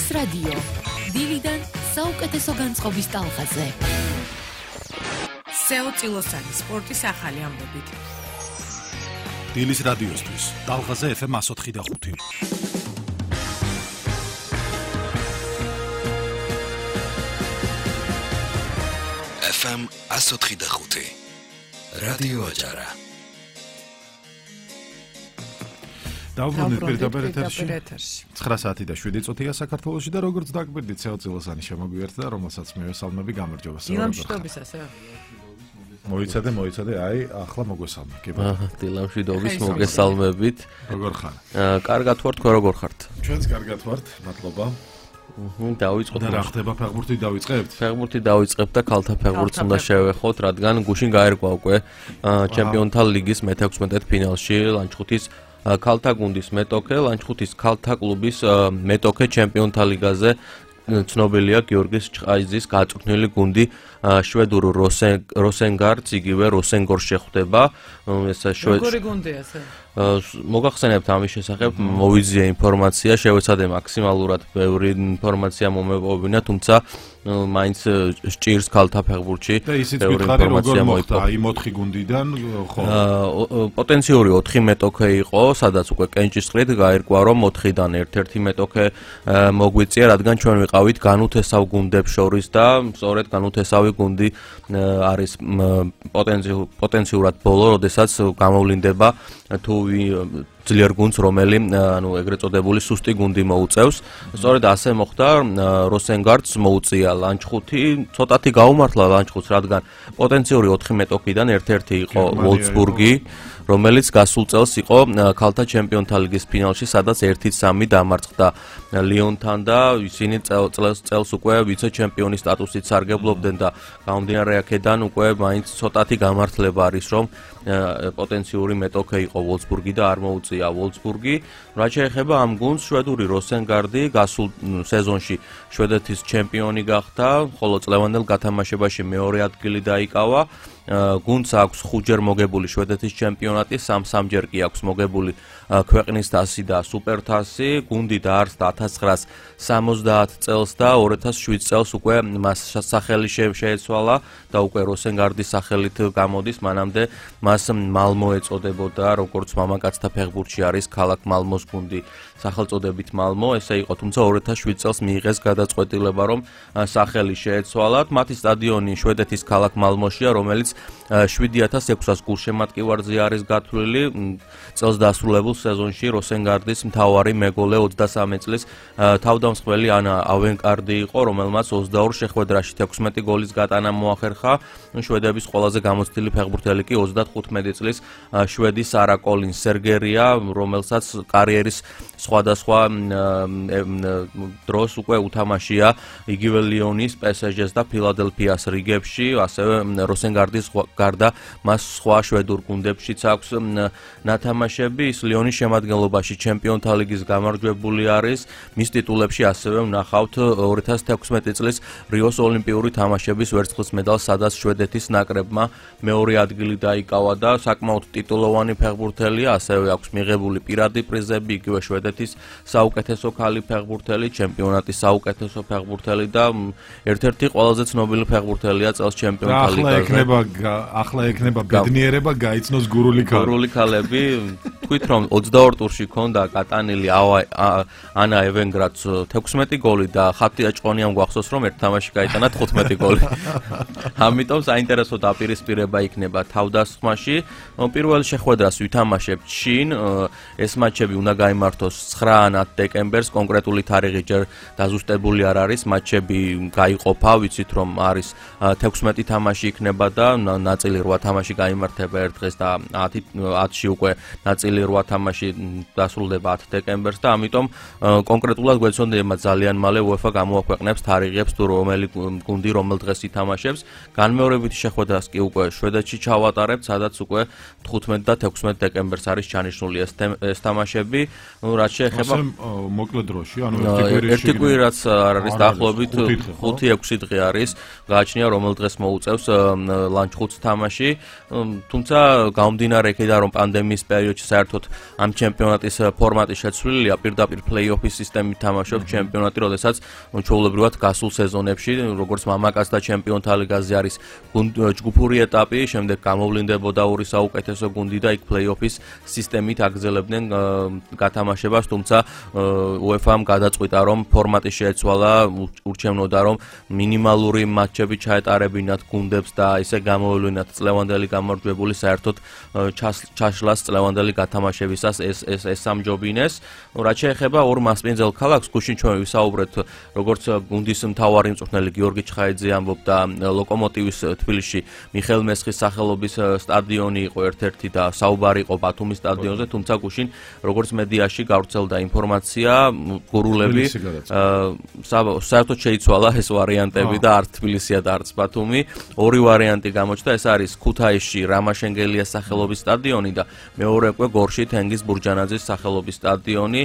დილის რადიო. დილიდან საუკეთესო განწყობის ტალღაზე. სეო წილოსანი სპორტის ახალი ამბებით. დილის რადიოსთვის ტალღაზე ეფ ემ one oh five და ხუთი. ეფ ემ one oh five და ხუთი. რადიო აჭარა. დავბრუნდით პირდაპირ ეთერში. nine საათი და შვიდი წუთია საქართველოში და როგორც დაგბირდით სეო წილოსანი შემოგვიერთდა, რომელსაც მივესალმები გამარჯობა. დილამშვიდობისას. მოიცადე, მოიცადე, აი, ახლა მოგვესალმე. აჰა, დილამშვიდობის მოგესალმებით. როგორ ხარ? აა, კარგად ვარ, თქვენ როგორ ხართ? ჩვენც კარგად ვართ, მადლობა. აჰა, დავიწყოთ. და რა ხდება, ფეხბურთი დავიწყებთ? ფეხბურთი დავიწყებთ და ქალთა ფეხბურთს უნდა შევეხოთ, რადგან გუშინ გაერკვა უკვე ჩემპიონთა ლიგის მეთექვსმეტე ფინალში ლანჩხუთის ქალთა გუნდის მეტოქე, ლანჩხუთის ქალთა კლუბის მეტოქე ჩემპიონთა ლიგაზე ცნობილია გიორგის ჩხაიძის გაწვრთნილი გუნდი შვედურ როსენგარდს, იგივე როსენგორს შეხვდება. ეს როგორი გუნდია ეს? მოგახსენებთ ამის შესახებ, მოვიძიე ინფორმაცია, შევეცადე მაქსიმალურად ბევრი ინფორმაცია მომეპოვებინა, თუმცა მაინც სჭირს ქალთა ფეხბურთში და ისიც გითხარი როგორ მოხდა აი მოთხი გუნდიდან ხო პოტენციური ოთხი მეტოქე იყო, სადაც უკვე კენჭისყრით გაერკვა რომ ოთხიდან ერთ-ერთი მეტოქე მოგვიწია, რადგან ჩვენ ვიყავით განუთესავ გუნდებს შორის და სწორედ განუთესავი გუნდი არის პოტენციურად ბოლო, როდესაც გამოვლინდება თუ ძლიერ გუნდს, რომელი ანუ ეგრეთ წოდებული სუსტი გუნდი მოუწევს. სწორედ ასე მოხდა, როსენგარდს მოუწია ლანჩხუთი, ცოტათი გაუმართლა ლანჩხუთს, რადგან პოტენციური ოთხი მეტოქიდან ერთ-ერთი იყო ვოლცბურგი, რომელიც გასულ წელს იყო ქალთა ჩემპიონთა ლიგის ფინალში, სადაც ერთი სამი დამარცხდა ლიონთან და ისინი წელს წელს უკვე ვიცე-ჩემპიონის სტატუსით სარგებლობდნენ და გამომდინარე აქედან უკვე მაინც ცოტათი გამართლება არის, რომ პოტენციური მეტოქე იყო ვოლცბურგი და არ მოუწია ვოლცბურგი. რაც შეეხება ამ გუნდს, შვედური როსენგარდი გასულ სეზონში შვედეთის ჩემპიონი გახდა, ხოლო წლევანდელ გათამაშებაში მეორე ადგილი დაიკავა. გუნდს აქვს ხუთჯერ მოგებული შვედეთის ჩემპიონატი, სამ-სამჯერ კი აქვს მოგებული ქვეყნის თასი და სუპერთასი. გუნდი დაარსდა ათას ცხრაას სამოცდაათ წელს და ორი ათას შვიდ წელს უკვე მას სახელი შეეცვალა და უკვე როსენგარდის სახელით გამოდის. მანამდე მას მალმო ეწოდებოდა, როგორც მამაკაცთა ფეხბურთში არის ქალაქ მალმოს გუნდი სახელწოდებით მალმო, ესე იყო, თუმცა ორი ათას შვიდ წელს მიიღეს გადაწყვეტილება, რომ სახელი შეეცვალათ. მათი სტადიონი შვედეთის ქალაქ მალმოშია, რომელიც შვიდი ათას ექვსას გულშემატკივარზე არის გათვლილი. წელს დასრულებულ სეზონში როსენგარდის მთავარი მეგოლე ოცდასამი წლის თავდამსხმელი ანა ავენკარდი იყო, რომელმაც ოცდაორ შეხვედრაში თექვსმეტი გოლის გატანა მოახერხა. შვედების ყველაზე გამოცდილი ფეხბურთელი კი ოცდათხუთმეტი წლის შვედი სარა კოლინს სერგერია, რომელსაც კარიერის სხვადასხვა დროს უკვე უთამაშია იგივე ლიონის, პე ეს ჟეს და ფილადელფიას რიგებში, ასევე როსენგარდის გარდა მას სხვა შვედურ გუნდებშიც აქვს ნათამაშები. ის ლიონის შემადგენლობაში ჩემპიონთა ლიგის გამარჯვებული არის. მის ტიტულებში ასევე ვნახავთ ორი ათას თექვსმეტი წლის რიოს ოლიმპიური თამაშების ვერცხლის მედალს, სადაც შვედეთის ნაკრებმა მეორე ადგილი დაიკავა და საკმაოდ ტიტულოვანი ფეხბურთელია, ასევე აქვს მიღებული პირადი პრიზები, იგივე შვედეთის საუკეთესო ქალი ფეხბურთელი, ჩემპიონატის საუკეთესო ფეხბურთელი და ერთ-ერთი ყველაზე ცნობილი ფეხბურთელია წელს ჩემპიონთა ლიგაზე. ახლა ექნება ახლა ექნება ბედნიერება გაიცნოს გურული ქალები. გურული ქალები, თქვით რომ ოცდაორ ტურში ქონდა გატანილი ანა ევენგრადს თექვსმეტი გოლი და ხათია ჭყონიამ გვახსოვს რომ ერთ თამაში გაიტანა თხუთმეტი გოლი. ამიტომ საინტერესო დაპირისპირება იქნება თავდასხმაში. პირველ შეხვედრას ვითამაშებთ შინ, ეს მატჩები უნდა გაიმართოს ცხრა დეკემბერს, კონკრეტული თარიღი ჯერ დაზუსტებული არ არის, მატჩები გაიყოფა, ვიცით რომ არის თექვსმეტი თამაში იქნება და ნაწილი რვა თამაში გაიმართება ერთ დღეს და ათში უკვე ნაწილი რვა თამაში დასრულდება ათ დეკემბერს და ამიტომ კონკრეტულად გვეცოდება ძალიან მალე უეფა გამოაქვეყნებს თარიღებს თუ რომელი გუნდი რომელ დღეს ითამაშებს. განმეორებითი შეხვედრას კი უკვე შვედეთში ჩავატარებთ, სადაც უკვე თხუთმეტი და თექვსმეტი დეკემბერს არის ჩანიშნული ეს თამაშები. ნუ რაც შეეხება მოკლე დროში, ანუ ერთი კვირი რაც არის დაახლოებით ხუთი ექვსი დღე არის გააჩნია რომელ დღეს მოუწევს ლანჩხუთს თამაში. თუმცა გამომდინარე იქიდან რომ პანდემიის პერიოდში საერთოდ საერთოდ ამ ჩემპიონატის ფორმატი შეცვლილია, პირდაპირ პლეი-ოფის სისტემით თამაშობს ჩემპიონატი, როდესაც ჩვეულებრივად გასულ სეზონებში, როგორც მამაკაც და ჩემპიონთა ლიგაზე არის ჯგუფური ეტაპი, შემდეგ გამოვლინდებოდა ორი საუკეთესო გუნდი და იქ პლეი-ოფის სისტემით აგრძელებდნენ გათამაშებას, თუმცა UEFA-მ გადაწყვიტა, რომ ფორმატი შეეცვალა, ურჩევნოდა, რომ მინიმალური მატჩები ჩაეტარებინათ გუნდებს და ისე გამოევლინათ წლევანდელი გამარჯვებული, საერთოდ ჩაშლას წლევანდელი გათამაშებისას ეს ეს ესამჯობინეს. რაც შეეხება ორ მასპინძელ ქალაქს, გუშინ ჩვენ ვისაუბრეთ, როგორც გუნდის მთავარი მწვრთნელი გიორგი ჩხაიძე ამბობდა, ლოკომოტივის თბილისში მიხეილ მესხის სახელობის სტადიონი იყო ერთ-ერთი და საუბარი იყო ბათუმის სტადიონზე, თუმცა გუშინ როგორც მედიაში გავრცელდა ინფორმაცია, გურულები საერთოდ შეიცვალა ეს ვარიანტები და არც თბილისია და არც ბათუმი. ორი ვარიანტი გამოჩნდა, ეს არის ქუთაისში რამაშენგელიას სახელობის სტადიონი და მეორე უკვე გორში თენგიზ ბურჯანაძის სახელობის სტადიონი.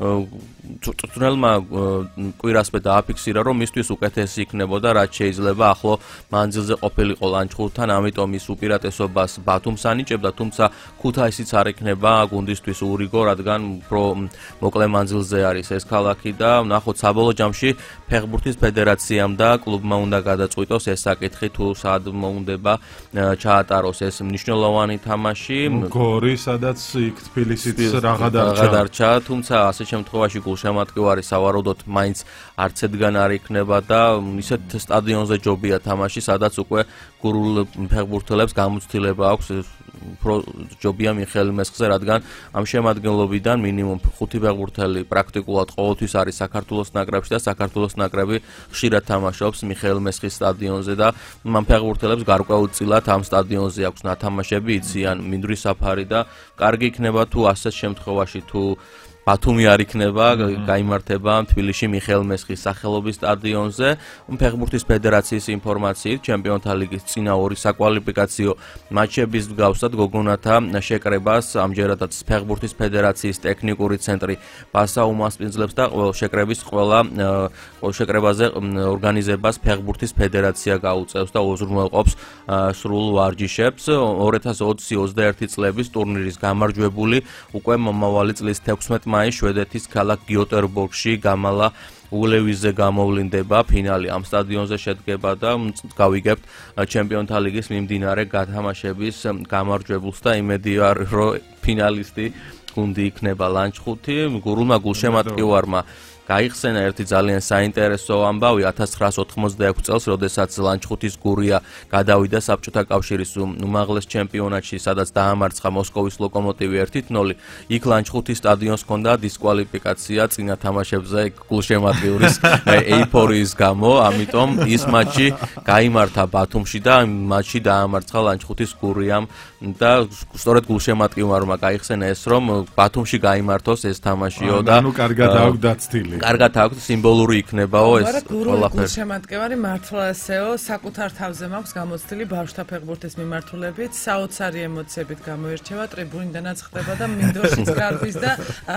მწვრთნელმა კვირასვე დააფიქსირა, რომ მისთვის უკეთესი იქნებოდა, რაც შეიძლება ახლო მანძილზე ყოფილიყო ლანჩხუთთან, ამიტომ ის უპირატესობას ბათუმს ანიჭებდა, თუმცა ქუთაისიც არ იქნება გუნდისთვის ურიგო, რადგან უფრო მოკლე მანძილზე არის ეს ქალაქი და ნახოთ საბოლოო ჯამში ფეხბურთის ფედერაციამ და კლუბმა უნდა გადაწყვიტოს ეს საკითხი, თუ სად მოუნდება ჩაატაროს ეს მნიშვნელოვანი თამაში. გორი, სადაც იქ თბილისიც რაღა დარჩა, თუმცა ასეთ შემთხვევაში გულშემატკივარი სავარაუდოდ მაინც არც ედგან არ იქნება და ისეთ სტადიონზე ჯობია თამაში, სადაც უკვე გურულ ფეხბურთელებს გამოცდილება აქვს, უფრო ჯობია მიხეილ მესხზე, რადგან ამ შემადგენლობიდან მინიმუმ ხუთი ფეხბურთელი პრაქტიკულად ყოველთვის არის საქართველოს ნაკრებში და საქართველოს ნაკრები ხშირად თამაშობს მიხეილ მესხის სტადიონზე და ამ ფეხბურთელებს გარკვეულწილად ამ სტადიონზე აქვს ნათამაშები, იციან მინდვრის საფარი და კარგი იქნება თუ ასეთ შემთხვევაში თუ ბათუმი არ იქნება, გაიმართება თბილისში მიხეილ მესხის სახელობის სტადიონზე. ფეხბურთის ფედერაციის ინფორმაციით, ჩემპიონთა ლიგის წინა ორი საკვალიფიკაციო მატჩების მსგავსად გოგონათა შეკრებას ამჯერადაც ფეხბურთის ფედერაციის ტექნიკური ცენტრი პასა უმასპინძლებს და შეკრების ყველა შეკრებაზე ორგანიზებას ფეხბურთის ფედერაცია გაუწევს და უზრუნველყოფს სრულ ვარჯიშებს. ორი ათას ოცი ოცდაერთი წლების ტურნირის გამარჯვებული უკვე მომავალი წლის თექვსმეტ მაისს შვედეთის ქალაქ გიოტერბორგში გამალა ულევიზე გამოვლინდება, ფინალი ამ სტადიონზე შედგება და გავიგებთ ჩემპიონთა ლიგის მიმდინარე გათამაშების გამარჯვებულს და იმედი არ რომ ფინალისტი გუნდი იქნება ლანჩხუთი. გურულმა გულშემატკივარმა გაიხსენა ერთი ძალიან საინტერესო ამბავი ათას ცხრაასი ოთხმოცდაექვსი წელს, როდესაც ლანჩხუთის გურია გადავიდა საბჭოთა კავშირის უმაღლეს ჩემპიონატში, სადაც დაამარცხა მოსკოვის ლოკომოტივი ერთი ნული. იქ ლანჩხუთის სტადიონს ჰქონდა დისკვალიფიკაცია წინა თამაშებზე გულშემატკივრის ეიფორიის გამო, ამიტომ ის მატჩი გაიმართა ბათუმში და ამ მატჩში დაამარცხა ლანჩხუთის გურიამ და სწორედ გულშემატკივარმა გაიხსენა ეს, რომ ბათუმში გაიმართოს ეს თამაშიო და ნუ კარგად აქვს დაცდილი. კარგად აქვს, სიმბოლური იქნებაო ეს ყველაფერი. გულშემატკივარი მართლა ესეო, საკუთარ თავზე მაქვს გამოცდილი ბავშვთა ფეხბურთის მიმართულებით, საოცარი ემოციებით გამოირჩევა, ტრიბუნიდანაც ხდება და მინდორშიც გარბის და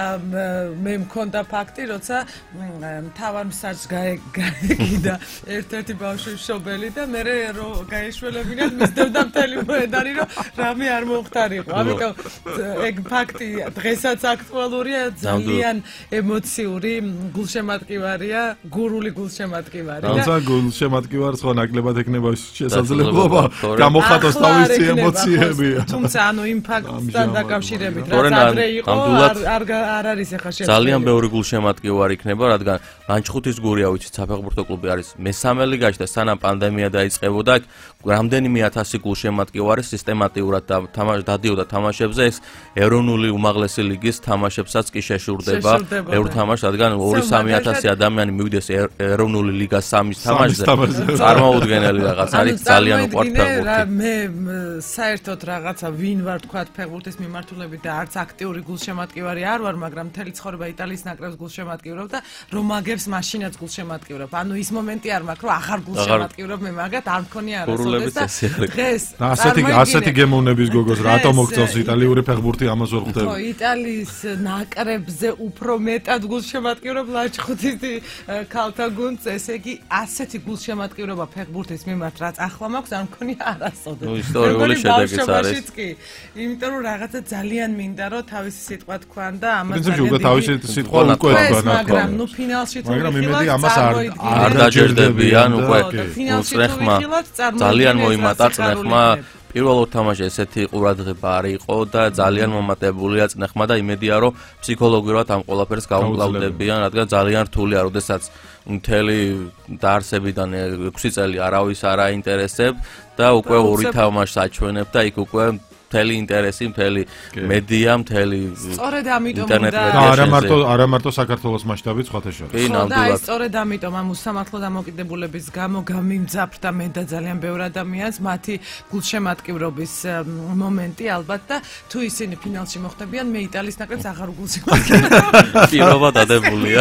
მე მქონდა ფაქტი, როცა მთავარ მსაჯს გაეკიდა ერთ-ერთი ბავშვი მშობელი და მე რო გაეშველებინათ მისდევდა მთელი მოედანი, რომ რამე არ მომხდარიყო. ამიტომ ეგ ფაქტი დღესაც აქტუალურია, ძალიან ემოციური გულშემატკივარია, გურული გულშემატკივარი. თუმცა გულშემატკივარს ხო ნაკლებად ექნება შესაძლებლობა გამოხატოს თავისი ემოციები. თუმცა ანუ იმ ფაქტთან დაკავშირებით, რაც ადრე იყო, არ არ არის ახლა შეცვლილი. ძალიან ბევრი გულშემატკივარი იქნება, რადგან ლანჩხუთის გურია, ვიცით, საფეხბურთო კლუბი არის მესამე ლიგაში და სანამ პანდემია დაიწყებოდა, რამდენიმე ათასი გულშემატკივარი სისტემატიურად დადიოდა თამაშებზე, ეს ეროვნული უმაღლესი ლიგის თამაშებსაც კი შეშურდება. ბევრ თამაშს, რადგან ორი სამი ათასი ადამიანი მივიდეს ეროვნული ლიგა სამის თამაშზე. წარმოუდგენელი რაღაც არის, ძალიან უყვართ ფეხბურთი. მე საერთოდ რაღაცა ვინ ვარ თქვა ფეხბურთის მიმართულებით და არც აქტიური გულშემატკივარი არ ვარ, მაგრამ მთელი ცხოვრება იტალიის ნაკრებს გულშემატკივრობ და რომ აგებს მაშინაც გულშემატკივრობ. ანუ ის მომენტი არ მაქვს, რომ აღარ გულშემატკივრობ, მე მაგათ არ მქონია არასოდეს და დღეს ასეთი ასეთი გემოვნების გოგოს რატომ მოგწევს იტალიური ფეხბურთი ამას ვერ ხვდები. ხო, იტალიის ნაკრებზე უფრო მეტად გულშემატკივრობ ვფიქრობ ლაჩხუთის ქალთა გუნდს, ესე იგი ასეთი გულშემატკივრობა ფეხბურთის მიმართ, რაც ახლა მაქვს, არ მქონია არასოდეს. ნუ ისტორიული შედეგიც არის. იმიტომ რომ რაღაცა ძალიან მინდა რომ თავისი სიტყვა თქვან და ამას ძალიან დიდი თავისი სიტყვა უკვე თქვა, მაგრამ ნუ ფინალში თუ მაგრამ იმედი ამას არ არ დაჯერდებიან უკვე უწნეხმა ძალიან მოიმატა წნეხმა პირველ თამაში ესეთი ყურადღება არ იყო და ძალიან მომატებულია წნეხმა და იმედია რომ ფსიქოლოგიურად ამ ყველაფერს გაუმკლავდებიან, რადგან ძალიან რთულია, როდესაც მთელი დაარსებიდან ექვსი წელი არავის არ აინტერესებ და უკვე ორი თამაშს აჩვენებ და იქ უკვე მთელი ინტერესი, მთელი მედია, მთელი სწორედ ამიტომ და არა მარტო არა მარტო საქართველოს მასშტაბით სხვათა შორის. კი, ნამდვილად. და სწორედ ამიტომ ამ უსამართლო დამოკიდებულების გამო გამიმძაფრდა მე და ძალიან ბევრ ადამიანს მათი გულშემატკივრობის მომენტი ალბათ და თუ ისინი ფინალში მოხვდებიან, მე იტალიის ნაკრებს აღარ გულშემატკივრობ. პირობა დადებულია.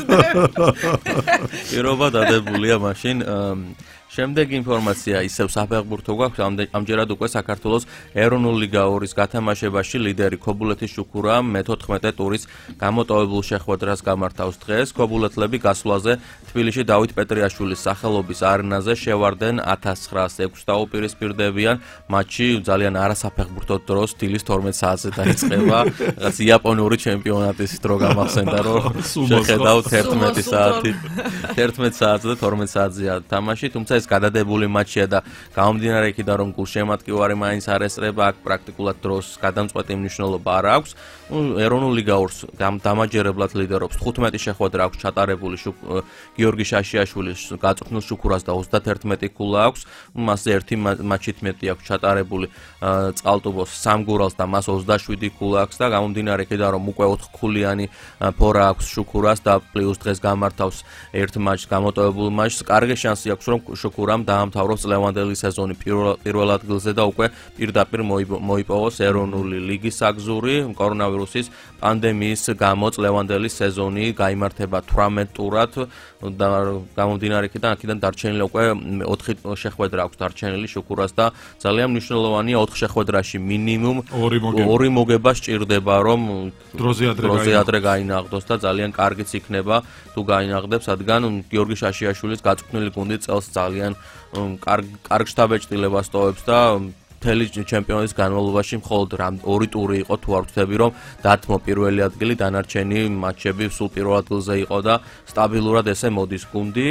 პირობა დადებულია მაშინ შემდეგი ინფორმაცია ისევ საფეხბურთო გვაქვს, ამჯერად უკვე საქართველოს ეროვნული ლიგა ორის გათამაშებაში ლიდერი ქობულეთის შუქურა მეთოთხმეტე ტურის გამოტოვებულ შეხვედრას გამართავს დღეს. ქობულეთლები გასვლაზე თბილისში დავით პეტრიაშვილის სახელობის არენაზე შევარდნენ ათას ცხრაასი ექვსი დაუპირისპირდებიან. მატჩი ძალიან არასაფეხბურთო დროს დილის თორმეტ საათზე დაიწყება. რაღაც იაპონური ჩემპიონატის დრო გამახსენდა, რომ შეხედავთ ერთმეტი საათი. ერთმეტ საათზე და თორმეტ საათზეა თამაში, თუმცა ეს გადადებული მატჩია და გამომდინარე იქიდან რომ გულშემატკივარი მაინც არ ესწრება, აქ პრაქტიკულად დროს გადამწყვეტი მნიშვნელობა არ აქვს. ეროვნულ ლიგა ორს დამაჯერებლად ლიდერობს თხუთმეტი შეხვედრა აქვს ჩატარებული გიორგი შაშიაშვილის გაწვრთნილ შუქურას და ოცდაერთმეტი ქულა აქვს. მასზე ერთი მატჩით მეტი აქვს ჩატარებული წყალტუბოს სამგურალს და მას ოცდაშვიდი ქულა აქვს და გამომდინარე იქიდან რომ უკვე ოთხქულიანი ფორა აქვს შუქურას და პლუს დღეს გამართავს ერთ მატჩს გამოტოვებულ მატჩს. კარგი შანსი აქვს რომ შუქურამ დაამთავროს ლევანდელის სეზონი პირველ ადგილზე და უკვე პირდაპირ მოიპოვოს ეროვნული ლიგის აგზური. კორონავირუსის პანდემიის გამო ლევანდელის სეზონი გაიმართება თვრამეტ ტურად და გამომდინარე იქიდან აქედან დარჩენილი უკვე ოთხი შეხვედრა აქვს დარჩენილი შუქურას და ძალიან მნიშვნელოვანია ოთხ შეხვედრაში მინიმუმ ორი მოგება სჭირდება რომ დროზე ადრე გაინაღდოს და ძალიან კარგიც იქნება თუ გაინაღდებს, რადგან გიორგი შაშიაშვილის გაწვრთნილი გუნდი წელს ძალიან კარგ კარგ შტაბეჭდილებას ტოვებს და მთელი ჩემპიონატის განმავლობაში მხოლოდ ორი ტური იყო თუ არ ვთქვი რომ დათმო პირველი ადგილი, დანარჩენი მატჩები სულ პირველ ადგილზე იყო და სტაბილურად ესე მოდის გუნდი.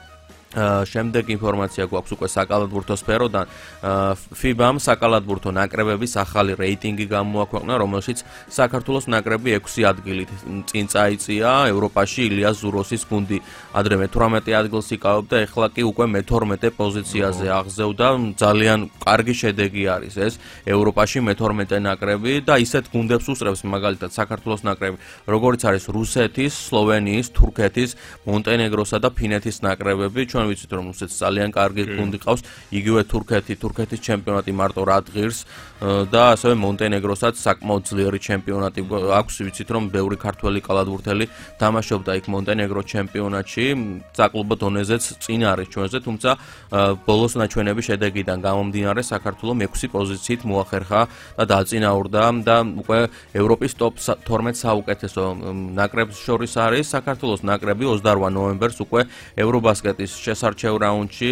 შემდეგ ინფორმაცია გვაქვს უკვე საკალათბურთო სფეროდან. ფიბამ საკალათბურთო ნაკრებების ახალი რეიტინგი გამოაქვეყნა, რომელშიც საქართველოს ნაკრები ექვსი ადგილით წინ წაიწია. ევროპაში ილიას ზუროსის გუნდი ადრე მეთვრამეტე ადგილს იკავებდა, ეხლა კი უკვე მეთორმეტე პოზიციაზე აღზევდა. ძალიან კარგი შედეგი არის ეს. ევროპაში მეთორმეტე ნაკრები და ისეთ გუნდებს უსწრებს, მაგალითად საქართველოს ნაკრები, როგორც არის რუსეთის, სლოვენიის, თურქეთის, მონტენეგროსა და ფინეთის ნაკრებები. ვიცით რომ რუსეთს ძალიან კარგი გუნდი ყავს, იგივე თურქეთი, თურქეთის ჩემპიონატი მარტო რა ღირს და ასევე მონტენეგროსაც საკმაოდ ძლიერი ჩემპიონატი აქვს. ვიცით რომ ბევრი ქართველი კალათბურთელი თამაშობდა იქ მონტენეგროს ჩემპიონატში, საკლუბო დონეზეც წინ არის ჩვენზე, თუმცა ბოლოს ნაჩვენების შედეგიდან გამომდინარე საქართველოს ექვსი პოზიციით მოახერხა და დაწინაურდა და უკვე ევროპის ტოპ თორმეტ საუკეთესო ნაკრებს შორის არის. საქართველოს ნაკრები ოცდაორ ნოემბერს უკვე ევრობასკეტის შესარჩევ რაუნდში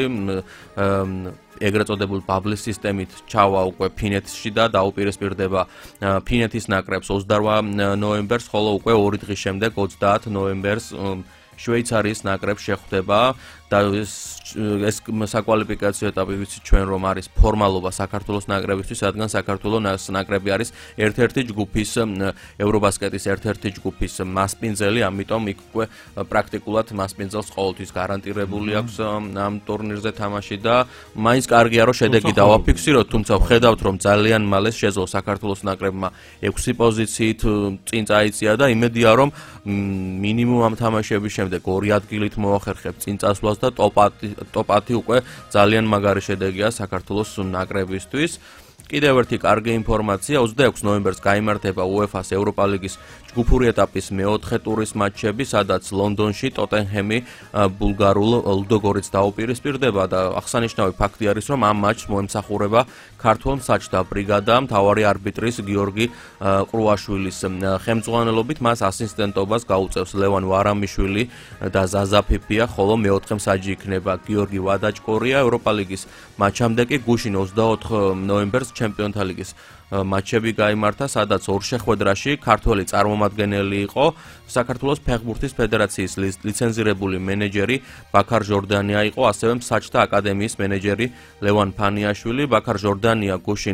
ეგრეთ წოდებულ ბაბლის სისტემით ჩავა უკვე ფინეთში და დაუპირისპირდება ფინეთის ნაკრებს ოცდაორ ნოემბერს, ხოლო უკვე ორი დღის შემდეგ ოცდაათ ნოემბერს შვეიცარიის ნაკრებს შეხვდება და ეს ეს საკვალიფიკაციო ეტაპი ვიცით ჩვენ რომ არის ფორმალობა საქართველოს ნაკრებისთვის, რადგან საქართველოს ნაკრები არის ერთ-ერთი ჯგუფის ევრობასკეტის ერთ-ერთი ჯგუფის მასპინძელი, ამიტომ იქ უკვე პრაქტიკულად მასპინძელს ყოველთვის გარანტირებული აქვს ამ ტურნირზე თამაში და მაინც კარგია რომ შედეგი დავაფიქსიროთ, თუმცა ვხედავთ რომ ძალიან მალე შეძლო საქართველოს ნაკრებმა ექვსი პოზიციით წინ წაიწია და იმედია რომ მინიმუმ ამ თამაშების შემდეგ ორი ადგილით მოახერხებს წინ წასვლას და ტოპ ათი უკვე ძალიან მაგარი შედეგია საქართველოს ნაკრებისთვის. კიდევ ერთი კარგი ინფორმაცია, ოცდაექვსი ნოემბერს გაიმართება UEFA-ს ევროპა ლიგის ჯგუფური ეტაპის მეოთხე ტურის მატჩები, სადაც ლონდონში ტოტენჰემი ბულგარულ ლუდოგორეტს დაუპირისპირდება და აღსანიშნავი ფაქტი არის, რომ ამ მატჩს მოემსახურება ქართულ მსაჯთა ბრიგადა, მთავარი არბიტრის გიორგი ყრუაშვილის ხელმძღვანელობით. მას ასისტენტობას გაუწევს ლევან ვარამიშვილი და ზაზა ფიფია, ხოლო მეოთხე მსაჯი იქნება გიორგი ვადაჭკორია. ევროპა ლიგის მატჩამდე კი გუშინ ოცდაოთხ ნოემბერს ჩემპიონთა ლიგის მატჩები გაიმართა, სადაც ორ შეხვედრაში ქართველი წარმომადგენელი იყო საქართველოს ფეხბურთის ფედერაციის ლიცენზირებული მენეჯერი ბაქარ ჟორდანია იყო, ასევე მსაჯთა აკადემიის მენეჯერი ლევან ფანიაშვილი. ბაქარ ჟორდანია გუშინ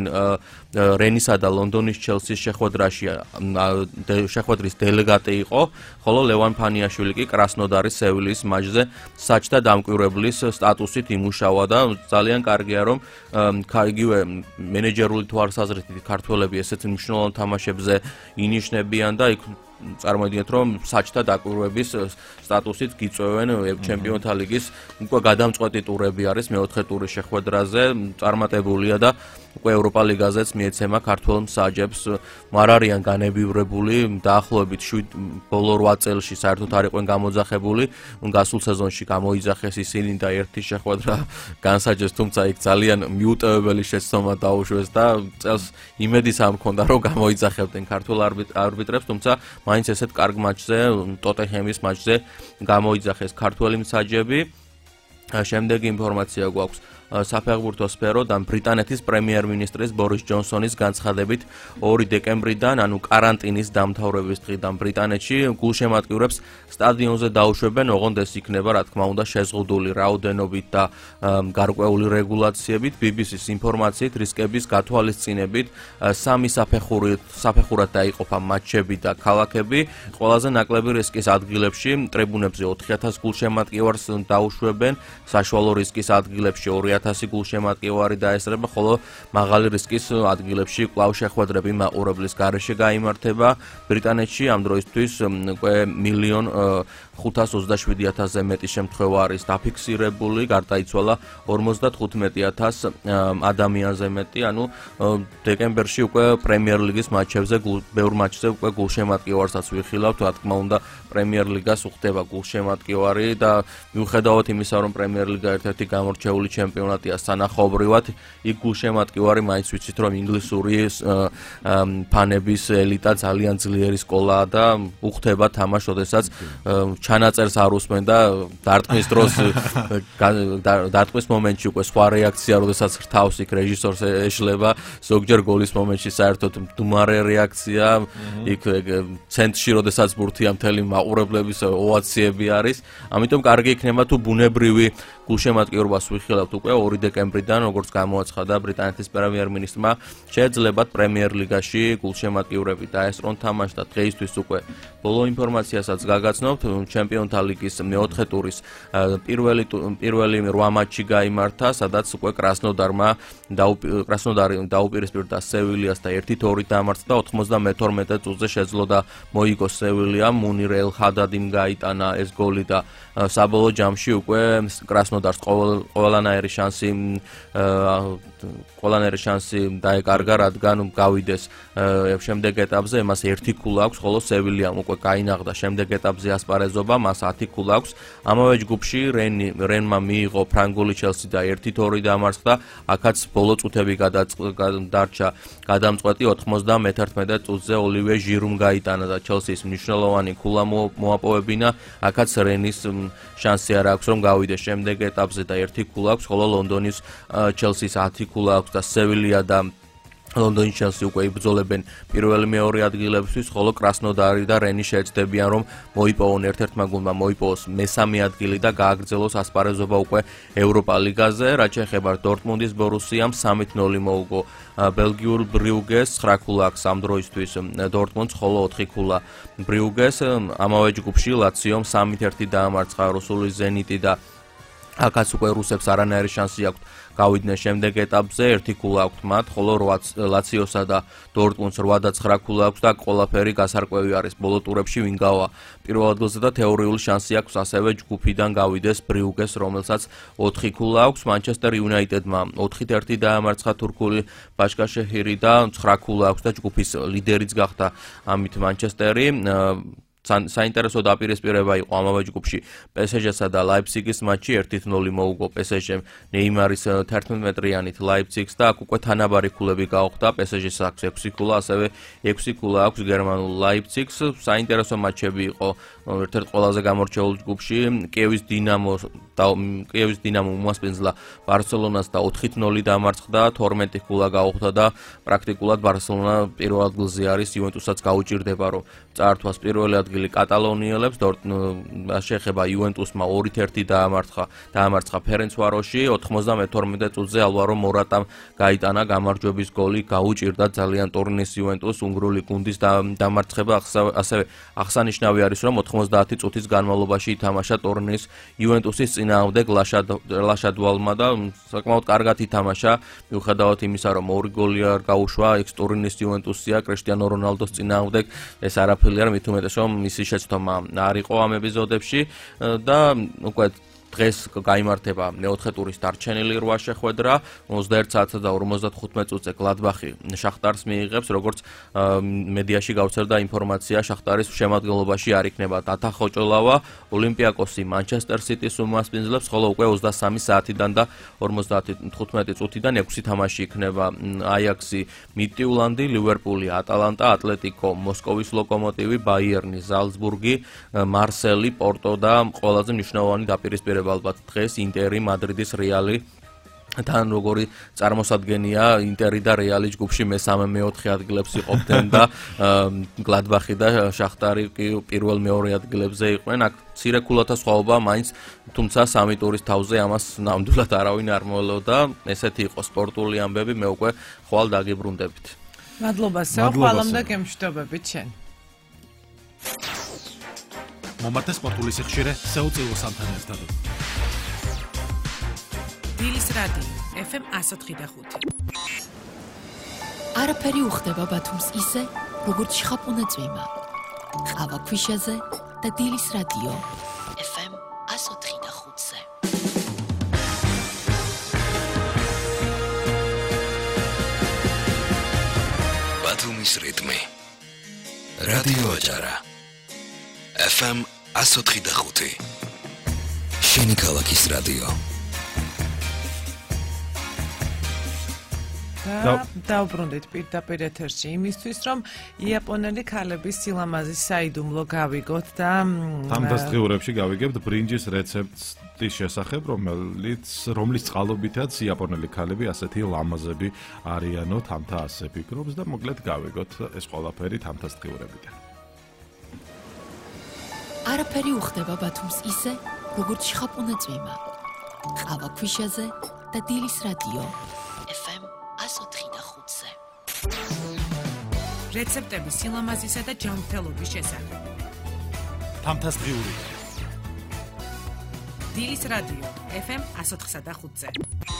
რენისა და ლონდონის ჩელსის შეხვედრაში შეხვედრის დელეგატი იყო, ხოლო ლევან ფანიაშვილი კი კრასნოდარის სევილიის მატჩზე მსაჯთა დამკვირვებლის სტატუსით იმუშავა და ძალიან კარგია, რომ იგივე მენეჯერული თვალსაზრისით ქართველები ესეთ მნიშვნელოვან თამაშებზე ინიშნებიან და იქ წარმოიდგინეთ, რომ მსაჯთა დაკვირვების სტატუსით გიწევენ ჩემპიონთა ლიგის უკვე გადამწყვეტი ტურები არის მეოთხე ტურის შეხვედრაზე, წარმატებულია და უკვე ევროპა ლიგაზეც მიეცემა ქართველ მსაჯებს. არ არიან განებივრებული, დაახლოებით ბოლო რვა წელში საერთოდ არ იყვნენ გამოძახებული, გასულ სეზონში გამოიძახეს ისინი და ერთი შეხვედრა განსაჯეს, თუმცა იქ ძალიან მიუტევებელი შეცდომა დაუშვეს და წელს იმედის არ მქონდა, რომ გამოიძახებდნენ ქართულ არბიტრებს, თუმცა მაინც ესეთ კარგ მატჩზე, ტოტენჰემის მატჩზე გამოიძახეს ქართველი მსაჯები. შემდეგი ინფორმაცია გვაქვს საფეხბურთო სფეროდან. ბრიტანეთის პრემიერ-მინისტრის ბორის ჯონსონის განცხადებით ორი დეკემბრიდან, ანუ კარანტინის დამთავრების დღიდან ბრიტანეთში გულშემატკივრებს სტადიონზე დაუშვებენ, ოღონდ ეს იქნება, რა თქმა უნდა, შეზღუდული რაოდენობით და გარკვეული რეგულაციებით. ბი ბი სის ინფორმაციით, რისკების გათვალისწინებით სამი საფეხურად დაიყოფა მატჩები და ქალაქები. ყველაზე ნაკლები რისკის ადგილებში ტრიბუნებზე ოთხი ათას გულშემატკივარს დაუშვებენ, საშუალო რისკის ადგილებში ორი ათასი გულშემატკივარი დაესწრება, ხოლო მაღალი რისკის ადგილებში კვლავ შეხვედრები მაყურებლის გარეშე გაიმართება. ბრიტანეთში ამ დროისთვის უკვე მილიონ ხუთას ოცდაშვიდი ათასზე მეტი შემთხვევა არის დაფიქსირებული, გარდაიცვალა ორმოცდათხუთმეტი ათას ადამიანზე მეტი, ანუ დეკემბერში უკვე პრემიერ ლიგის მატჩებზე, ბევრ მატჩზე უკვე გულშემატკივარსაც ვიხილავთ, რა თქმა უნდა, პრემიერ ლიგას უხდება გულშემატკივარი და მიუხედავად იმისა, რომ პრემიერ ლიგა ერთ-ერთი გამორჩეული ჩემპიონატია სანახაობრივად, იქ გულშემატკივარი მაინც ვიცით, რომ ინგლისური ფანების ელიტა ძალიან ძლიერი სკოლაა და უხდება თამაშს, როდესაც ჩანაწერს არ უსმენ და დარტყმის დროს დარტყმის მომენტში უკვე სხვა რეაქცია, როდესაც რთავს იქ რეჟისორს ეშლება, ზოგჯერ გოლის მომენტში საერთოდ მდუმარე რეაქცია, იქ ცენტრში როდესაც ბურთია მთელი მაყურებლების ოვაციები არის. ამიტომ კარგი იქნება თუ ბუნებრივი გულშემატკივრობას ვიხილავთ უკვე ორი დეკემბრიდან, როგორც გამოაცხადა ბრიტანეთის პრემიერ-მინისტრმა, შეეძლებათ პრემიერ ლიგაში გულშემატკივრები დაესწრონ თამაშს და დღეისთვის უკვე ბოლო ინფორმაციასაც გაგაცნობთ, ჩემპიონთა ლიგის მეოთხე ტურის პირველი პირველი რვა მატჩი გაიმართა, სადაც უკვე კრასნოდარმა კრასნოდარი დაუპირისპირდა სევილიას და ერთ ორი დამარცხდა, ოთხმოცდამეთორმეტე წუთზე შეძლო და მოიგო სევილიამ, მუნირ ელ-ჰადადიმ გაიტანა ეს გოლი და საბოლოო ჯამში უკვე კრასნოდარს ყველანაირი შანსი ყველანაირი შანსი დაეკარგა, რადგან გავიდეს შემდეგ ეტაპზე, მას ერთი ქულა აქვს, ხოლო სევილიამ უკვე გაინაღდა შემდეგ ეტაპზე ასპარეზობა, მას ათი ქულა აქვს. ამავე ჯგუფში რენი რენმა მიიღო ფრანგული ჩელსი და ერთი ორი დამარცხდა, აქაც ბოლო წუთები გადარჩა გადამწყვეტი, ოთხმოცდამეთერთმეტე წუთზე ოლივიე ჟირუმ გაიტანა და ჩელსის მნიშვნელოვანი ქულა მოაპოვებინა, აქაც რენის შანსი არ აქვს, რომ გავიდეს შემდეგ ეტაპზე და ერთი ქულა აქვს, ხოლო ლონდონის ჩელსის ათი ქულა აქვს და სევილია და ლონდონის ჩელსი უკვე იბრძოლებენ პირველი მეორე ადგილებისთვის, ხოლო კრასნოდარი და რენი შეეცდებიან, რომ მოიპოვონ ერთ-ერთმა გუნდმა მოიპოვოს მესამე ადგილი და გააგრძელოს ასპარეზობა უკვე ევროპა ლიგაზე. რაც შეეხება დორტმუნდის ბორუსიამ სამით ნული მოუგო ბელგიურ ბრიუგეს, ცხრა ქულა აქვს ამ დროისთვის დორტმუნდს, ხოლო ოთხი ქულა ბრიუგეს. ამავე ჯგუფში ლაციომ სამით ერთი დაამარცხა რუსული ზენიტი და აქაც უკვე რუსებს არანაირი შანსი აქვთ გავიდნენ შემდეგ ეტაპზე, ერთი ქულა აქვთ მათ, ხოლო ლაციოსა და დორტმუნდს რვა და ცხრა ქულა აქვს და ყველაფერი გასარკვევი არის. ბოლო ტურებში ვინ გავა პირველ ადგილზე და თეორიული შანსი აქვს ასევე ჯგუფიდან გავიდეს ბრიუგეს, რომელსაც ოთხი ქულა აქვს. მანჩესტერ იუნაიტედმა ოთხით ერთი დაამარცხა თურქული ბაშკაშეჰირი და ცხრა ქულა აქვს და ჯგუფის ლიდერიც გახდა ამით მანჩესტერი. საინტერესო დაპირისპირება იყო ამავე ჯგუფში პესეჟესა და ლაიფციგის მატჩი ერთი ნული მოუგო პესეჟემ ნეიმარის თერთმეტ მეტრიანით ლაიფციგს და აქ უკვე თანაბარი ქულები გაუხდა პესეჟეს აქვს ექვსი ქულა ასევე ექვსი ქულა აქვს გერმანულ ლაიფციგს საინტერესო მატჩები იყო ერთ-ერთ ყველაზე გამორჩეულ ჯგუფში კიევის დინამო და კიევის დინამო უმასპინძლა ბარსელონას და ოთხით ნული დამარცხდა თორმეტი ქულა გაუხდა და პრაქტიკულად ბარსელონა პირველ ადგილზე არის იუვენტუსაც გაუჭირდება რომ წაართვას პირველი ადგილი კატალონიელებს შეეხება იუვენტუსმა ორით ერთი დაამარცხა დაამარცხა ფერენცვაროში ოთხმოცდამეთორმეტე წუთზე ალვარო მორატამ გაიტანა გამარჯვების გოლი გაუჭირდა ძალიან ტურნირის იუვენტუს უნგრული გუნდის დამარცხება ასევე აღსანიშნავი არის რომ ოთხმოცდაათი წუთის განმავლობაში ითამაშა ტურნირის იუვენტუსის წინააღმდეგ ლაშადვალმა და საკმაოდ კარგად ითამაშა მიუხედავად იმისა რომ ორი გოლი არ გაუშვა ექს ტურნირის იუვენტუსია კრისტიანო რონალდოს წინააღმდეგ ეს არაფერი არ მით უმეტეს რომ მისი შეცდომა არ იყო ამ ეპიზოდებში და უკვე დღეს გაიმართება მეოთხე ტურის დარჩენილი რვა შეხვედრა ოცდაერთ საათსა და ორმოცდახუთმეტ წუთზე გლადბახი შახტარს მიიღებს როგორც მედიაში გავრცელდა ინფორმაცია შახტარის შემადგენლობაში არ იქნება დათა ხოჭოლავა ოლიმპიაკოსი მანჩესტერ სიტის უმასპინძლებს ხოლო უკვე ოცდასამი საათიდან და ორმოცდათხუთმეტი წუთიდან ექვსი თამაში იქნება აიაქსი მიდტიულანდი ლივერპული ატალანტა ატლეტიკო მოსკოვის ლოკომოტივი ბაიერნი ზალცბურგი მარსელი პორტო და ყველაზე მნიშვნელოვანი დაპირისპირება ალბათ დღეს ინტერი მადრიდის რეალი თან როგორი წარმოსადგენია ინტერი და რეალი ჯგუფში მესამე მეოთხე ადგილებს იყოფდნენ და გლადბახი და შახტარი პირველ მეორე ადგილებზე იყვნენ აქ მცირე ქულათა სხვაობა მაინც თუმცა სამი ტურის თავზე ამას ნამდვილად არავინ არ მოელოდა ესეთი იყო სპორტული ამბები მე უკვე ხვალ დაგიბრუნდებით მადლობა სულ ხვალამდე გემშვიდობებით შენ მომართა სპორტული სიხშირე საუწილო სამთან ერთად. დილის რადიო ეფ ემ εκατო ოთხი და ხუთი. არაფერი უხდება ბათუმს ისე, როგორც შხაპუნა წვიმა. ყავა ქვიშაზე და დილის რადიო ეფ ემ εκατო ოთხი და ხუთზე. ბათუმის რიტმი. რადიო აჭარა. ეფ ემ εκατო ოთხი და ხუთი. შენი ქალაქის რადიო. დავბრუნდით პირდაპირ ეთერში იმისთვის რომ იაპონელი ქალების სილამაზის საიდუმლო გავიგოთ და ამ დასწრებებში გავიგებთ ბრინჯის რეცეპტის შესახებ რომელიც რომლის წყალობითაც იაპონელი ქალები ასეთი ლამაზები არიანო თამთა ასე ფიქრობს და მოკლედ გავიგოთ ეს ყველაფერი თამთა დასწრებებიდან არაფერი უხდება ბათუმს ისე როგორც შხაპუნა წვიმა ყავა ქვიშაზე და დილის რადიო ეფ ემ εκατო ოთხი და ხუთზე. რეცეპტები სილამაზისა და ჯანმრთელობის შესახებ. თამთას დღიური. დილის რადიო ეფ ემ εκατო ოთხი და ხუთზე.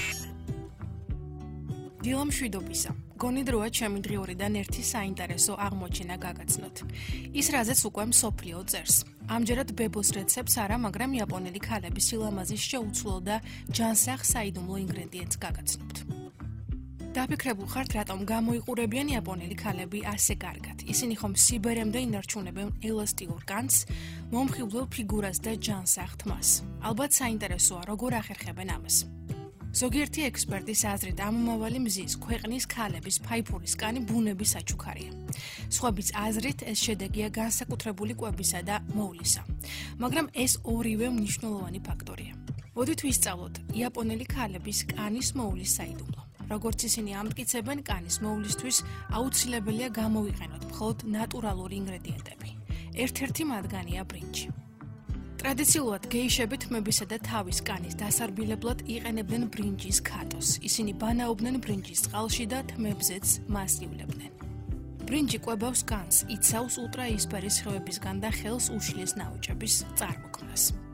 დილამ შვიდობისა. გონი დროა ჩემი დღიურიდან ერთი საინტერესო აღმოჩენა გაგაცნოთ. ის რაზეც უკვე მსოფლიო წერს. ამჯერად ბებოს რეცეპტს არა, მაგრამ იაპონელი ქალების სილამაზის შეუცვლელ და ჯანსაღ საიდუმლო ინგრედიენტს გაგაცნობთ. დაფიქრებულ ხართ, რატომ გამოიყურებიან იაპონელი ქალები ასე კარგად. ისინი ხომ სიბერემდე ინარჩუნებენ ელასტიურ კანს, მომხიბვლელ ფიგურას და ჯანსაღ თმას. ალბათ საინტერესოა, როგორ ახერხებენ ამას. ზოგიერთი ექსპერტის აზრით ამომავალი მზის ქვეყნის ქალების ფაიფურის კანი ბუნების საჩუქარია. სხვების აზრით ეს შედეგია განსაკუთრებული კვებისა და მოვლისა. მაგრამ ეს ორივე მნიშვნელოვანი ფაქტორია. მოდით ვისწავლოთ იაპონელი ქალების კანის მოვლის საიდუმლო. როგორც ისინი ამტკიცებენ, კანის მოვლისთვის აუცილებელია გამოვიყენოთ მხოლოდ ნატურალური ინგრედიენტები. ერთ-ერთი მათგანია ბრინჯი. ტრადიციულად გეიშები თმებისა და თავის კანის დასარბილებლად იყენებდნენ ბრინჯის ქატოს. ისინი ბანაობდნენ ბრინჯის წყალში და თმებზეც მას ივლებდნენ. ბრინჯი კვებავს კანს, იცავს ულტრაისფერი სხივებისგან და ხელს უშლის ნაოჭების წარმოქმნას.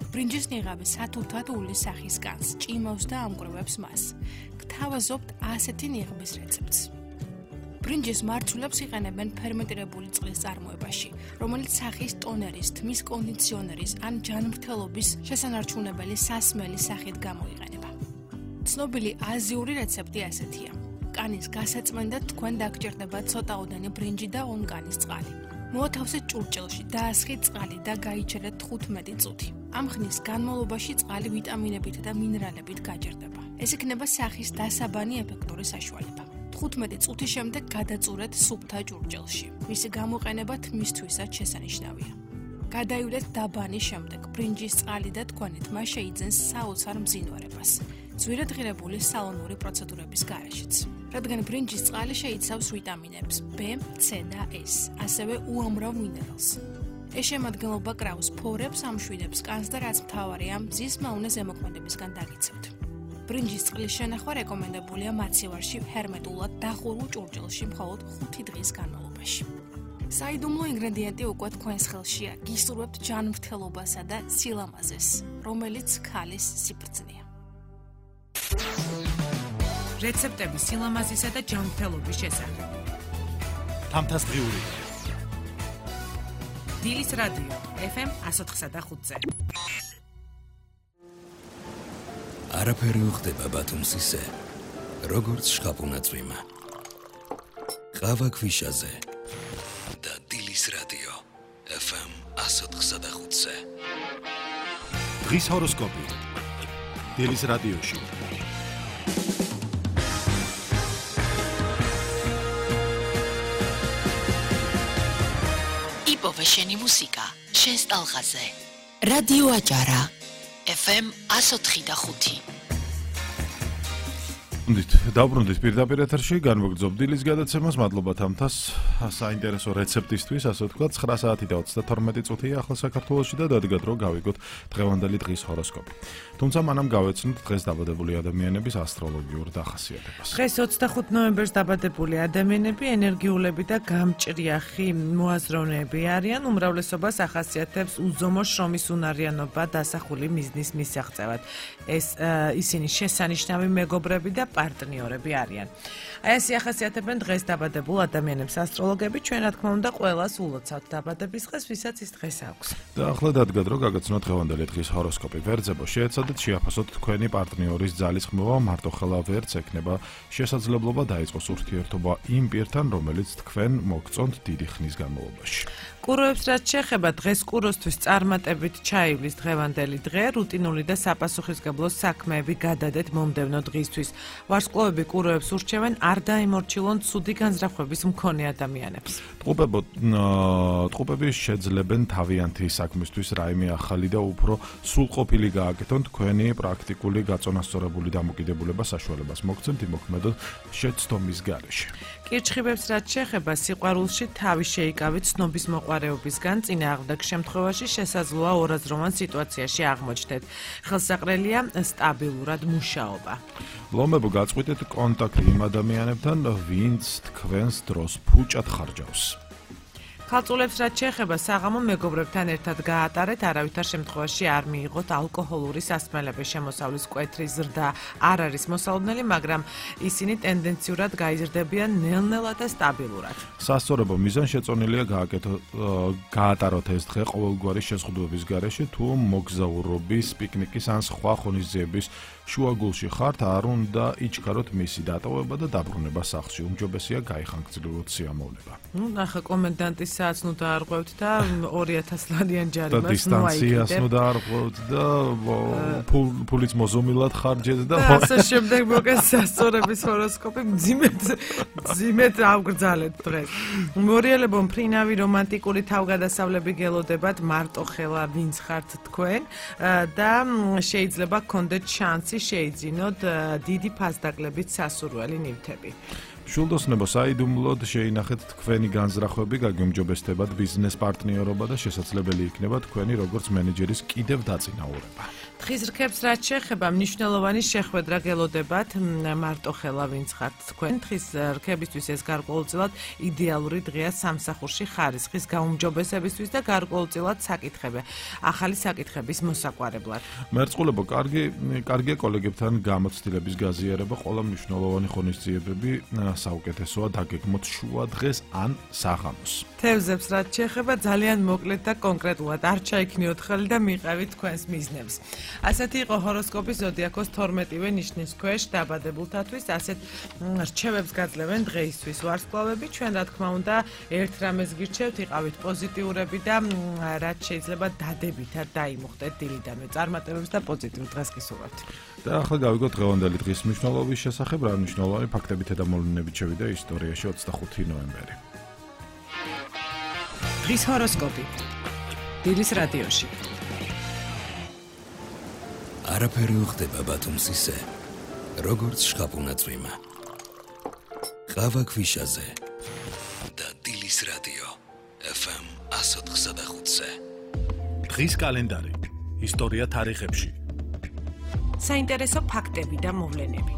ბრინჯის ნიღაბი სათუთად უვლის სახის განს, ჭიმავს და ამკვრევებს მას. გთავაზობთ ასეთი ნიღბის რეცეპტს. ბრინჯის მარცვლებს იყენებენ ფერმენტირებული წყლის წარმოებაში, რომელიც სახის ტონერის, თმის კონდიციონერის ან ჯანმრთელობის შესანარჩუნებელი სასმელის სახით გამოიყენება. ცნობილი აზიური რეცეპტი ასეთია. კანის გასაწმენდად თქვენ დაგჭირდებათ ცოტაოდენი ბრინჯი და ორ კანის წყალი. მოათავსეთ ჭურჭელში, დაასხით წყალი და გაიჩერეთ თხუთმეტი წუთი. ამ ხნის განმავლობაში წყალი ვიტამინებით და მინერალებით გაჯერდება. ეს იქნება სახის დასაბანი ეფექტური საშუალება. თხუთმეტი წუთის შემდეგ გადაწურეთ სუფთა ჭურჭელში. მისი გამოყენება თმისთვისაც შესანიშნავია. გადაივლეთ დაბანის შემდეგ ბრინჯის წყალი და თქვენი თმა შეიძენს საოცარ მძინვარებას. ძვირად ღირებული სალონური პროცედურების გარეშეც. რადგან ბრინჯის წყალი შეიცავს ვიტამინებს B, C და S, ასევე უამრავ მინერალს. ეს შემადგენლობა კრავს ფორებს, ამშვიდებს კანს და რაც მთავარია, მზის მავნე ზემოქმედებისგან დაგიცევთ. ბრინჯის წყლის შენახვა რეკომენდებულია მაცივარში ჰერმეტულად დახურულ ჭურჭელში მხოლოდ ხუთი დღის განმავლობაში. საიდუმლო ინგრედიენტი უკვე თქვენს ხელშია. გისურვებთ ჯანმრთელობასა და სილამაზეს, რომელიც ქალის სიბრძნეა. რეცეპტები სილამაზისა და ჯანმრთელობის შესახებ. თამთასდღიური. დილის რადიო F M one oh five point five-ზე. არაფერი უხდება ბათუმს ისე, როგორც შხაპუნა წვიმა. ყავა ქვიშაზე და დილის რადიო F M one oh five point-ზე. დღის ჰოროსკოპი. დილის რადიოში. იპოვე შენი მუსიკა, შენს ტალღაზე. რადიო აჭარა F M one oh five point five. დით დაუბრუნდით პირდაპირ ეთერში, განმოგრძობ დილის გადაცემას, მადლობა თამთას საინტერესო რეცეპტისთვის, ასე ვთქვათ, nine საათი და ოცდათორმეტი წუთია ახლა საქართველოში და დადგათ რომ გავიგოთ დღევანდელი დღის ჰოროსკოპი. თუმცა მანამ გავეცნოთ დღეს დაბადებული ადამიანების ასტროლოგიურ დახასიათებას. დღეს ოცდახუთი ნოემბერს დაბადებული ადამიანები ენერგიულები და გამჭრიახი მოაზროვნეები არიან, უმრავლესობას ახასიათებს უზომო შრომის უნარიანობა დასახული მიზნის მისაღწევად. ეს ისინი შესანიშნავი მეგობრები და პარტნიორები არიან. აი ესე ახასიათებენ დღეს დაბადებულ ადამიანებს ასტროლოგები, ჩვენ რა თქმა უნდა ყველას ულოცავთ დაბადების დღეს, ვისაც ის დღეს აქვს. და ახლა დადგათ რომ გაგაცნოთ დღევანდელი დღის ჰოროსკოპი. ვერძებო, შეეცადეთ შეაფასოთ თქვენი პარტნიორის ძალისხმევა, მარტოხელა ვერც ექნება შესაძლებლობა დაიწყოს ურთიერთობა იმ პირთან, რომელიც თქვენ მოგწონთ დიდი ხნის განმავლობაში. კუროებს რაც შეეხება დღეს კუროსთვის წარმატებით ჩაივლის დღევანდელი დღე, რუტინული და საპასუხისმგებლო საქმეები გადადეთ მომდევნო დღისთვის. ვარსკვლავები კუროებს ურჩევენ არ დაემორჩილონ ცუდი განზრახვების მქონე ადამიანებს. ტყუპებო, ტყუპები შეძლებენ თავიანთი საქმისთვის რაიმე ახალი და უფრო სრულყოფილი გააკეთონ თქვენი პრაქტიკული გაწონასწორებული დამოკიდებულება საშუალებას მოგცემთ იმოქმედოთ შეცდომის გარეშე. კირჩხიბებს რაც შეეხება სიყვარულში თავი შეიკავით ცნობის მოყვარეობისგან, წინააღმდეგ შემთხვევაში შესაძლოა ორაზროვან სიტუაციაში აღმოჩნდეთ. ხელსაყრელია სტაბილურად მუშაობა. ლომებო, გაწყვიტეთ კონტაქტი იმ ადამიანებთან, ვინც თქვენს დროს ფუჭად ხარჯავს. ქალწულებს რაც შეეხება საღამო მეგობრებთან ერთად გაატარეთ, არავითარ შემთხვევაში არ მიიღოთ ალკოჰოლური სასმელების შემოსავლის მკვეთრი ზრდა არ არის მოსალოდნელი, მაგრამ ისინი ტენდენციურად გაიზრდებიან ნელ-ნელა და სტაბილურად. სასწორებო მიზანშეწონილია გაატაროთ ეს დღე ყოველგვარი შეზღუდვების გარეშე, თუ მოგზაურობის, პიკნიკის ან სხვა ღონისძიების შუაგულში ხართ, არ უნდა იჩქაროთ მისი დატოვება და დაბრუნება სახლში. უმჯობესია გაიხანგრძლივოთ სიამოვნება. ნუ ნახე კომენდანტის საათს ნუ დაარღვევთ და ორი ათას ლარიან ჯარიმას და დისტანციას ნუ დაარღვევთ და ფულიც მოზომილად ხარჯეთ და ასე შემდეგ მოგეს სასწორების ჰოროსკოპი მძიმედ მძიმედ ავგრძალეთ დღეს. მორიელებო, მფრინავი რომანტიკული თავგადასავლები გელოდებათ მარტოხელა ვინც ხართ თქვენ და შეიძლება გქონდეთ შანსი შეიძინოთ დიდი ფასდაკლებით სასურველი ნივთები. შულდოსნებო, საიდუმლოდ შეინახეთ თქვენი განზრახვები, გაგემჯობესდებათ ბიზნეს პარტნიორობა და შესაძლებელი იქნება თქვენი როგორც მენეჯერის კიდევ დაწინაურება. დღის რქებს რაც შეეხება მნიშვნელოვანი შეხვედრა გელოდებათ მარტო ხელა ვინც ხართ თქვენ დღის რქებისთვის ეს გარკვეულწილად იდეალური დღეა სამსახურში ხარისხის გაუმჯობესებისთვის და გარკვეულწილად საკითხები ახალი საკითხების მოსაყვარებლად. მერწყულებო, კარგი კარგია კოლეგებთან გამოცდილების გაზიარება, ყველა მნიშვნელოვანი ღონისძიებები საუკეთესოა დაგეგმოთ შუა დღეს ან საღამოს. თევზებს რაც შეეხება ძალიან მოკლედ და კონკრეტულად არ ჩაიქნიოთ ხელი და მიყევით თქვენს მიზნებს. ასეთი იყო ჰოროსკოპი ზოდიაქოს თორმეტივე ნიშნის ქვეშ დაბადებულთათვის, ასეთ რჩევებს გაძლევენ დღეისთვის ვარსკვლავები. ჩვენ რა თქმა უნდა ერთ რამეს გირჩევთ, იყავით პოზიტიურები და რაც შეიძლება დადებითად დაიმუხტეთ დილიდანვე წარმატებებს და პოზიტიურ დღეს გისურვებთ. და ახლა გავიგოთ დღევანდელი დღის მნიშვნელობის შესახებ, რა მნიშვნელოვანი ფაქტებითა და მოვლენებით შევიდა ისტორიაში ოცდახუთი ნოემბერი. დღის ჰოროსკოპი დილის რადიოში. არაფერი უხდება ბათუმს ისე, როგორც შხაპუნა წვიმა. ყავა ქვიშაზე და დილის რადიო ეფ ემ εκατო ოთხი. დღის კალენდარი. ისტორია თარიღებში. საინტერესო ფაქტები და მოვლენები.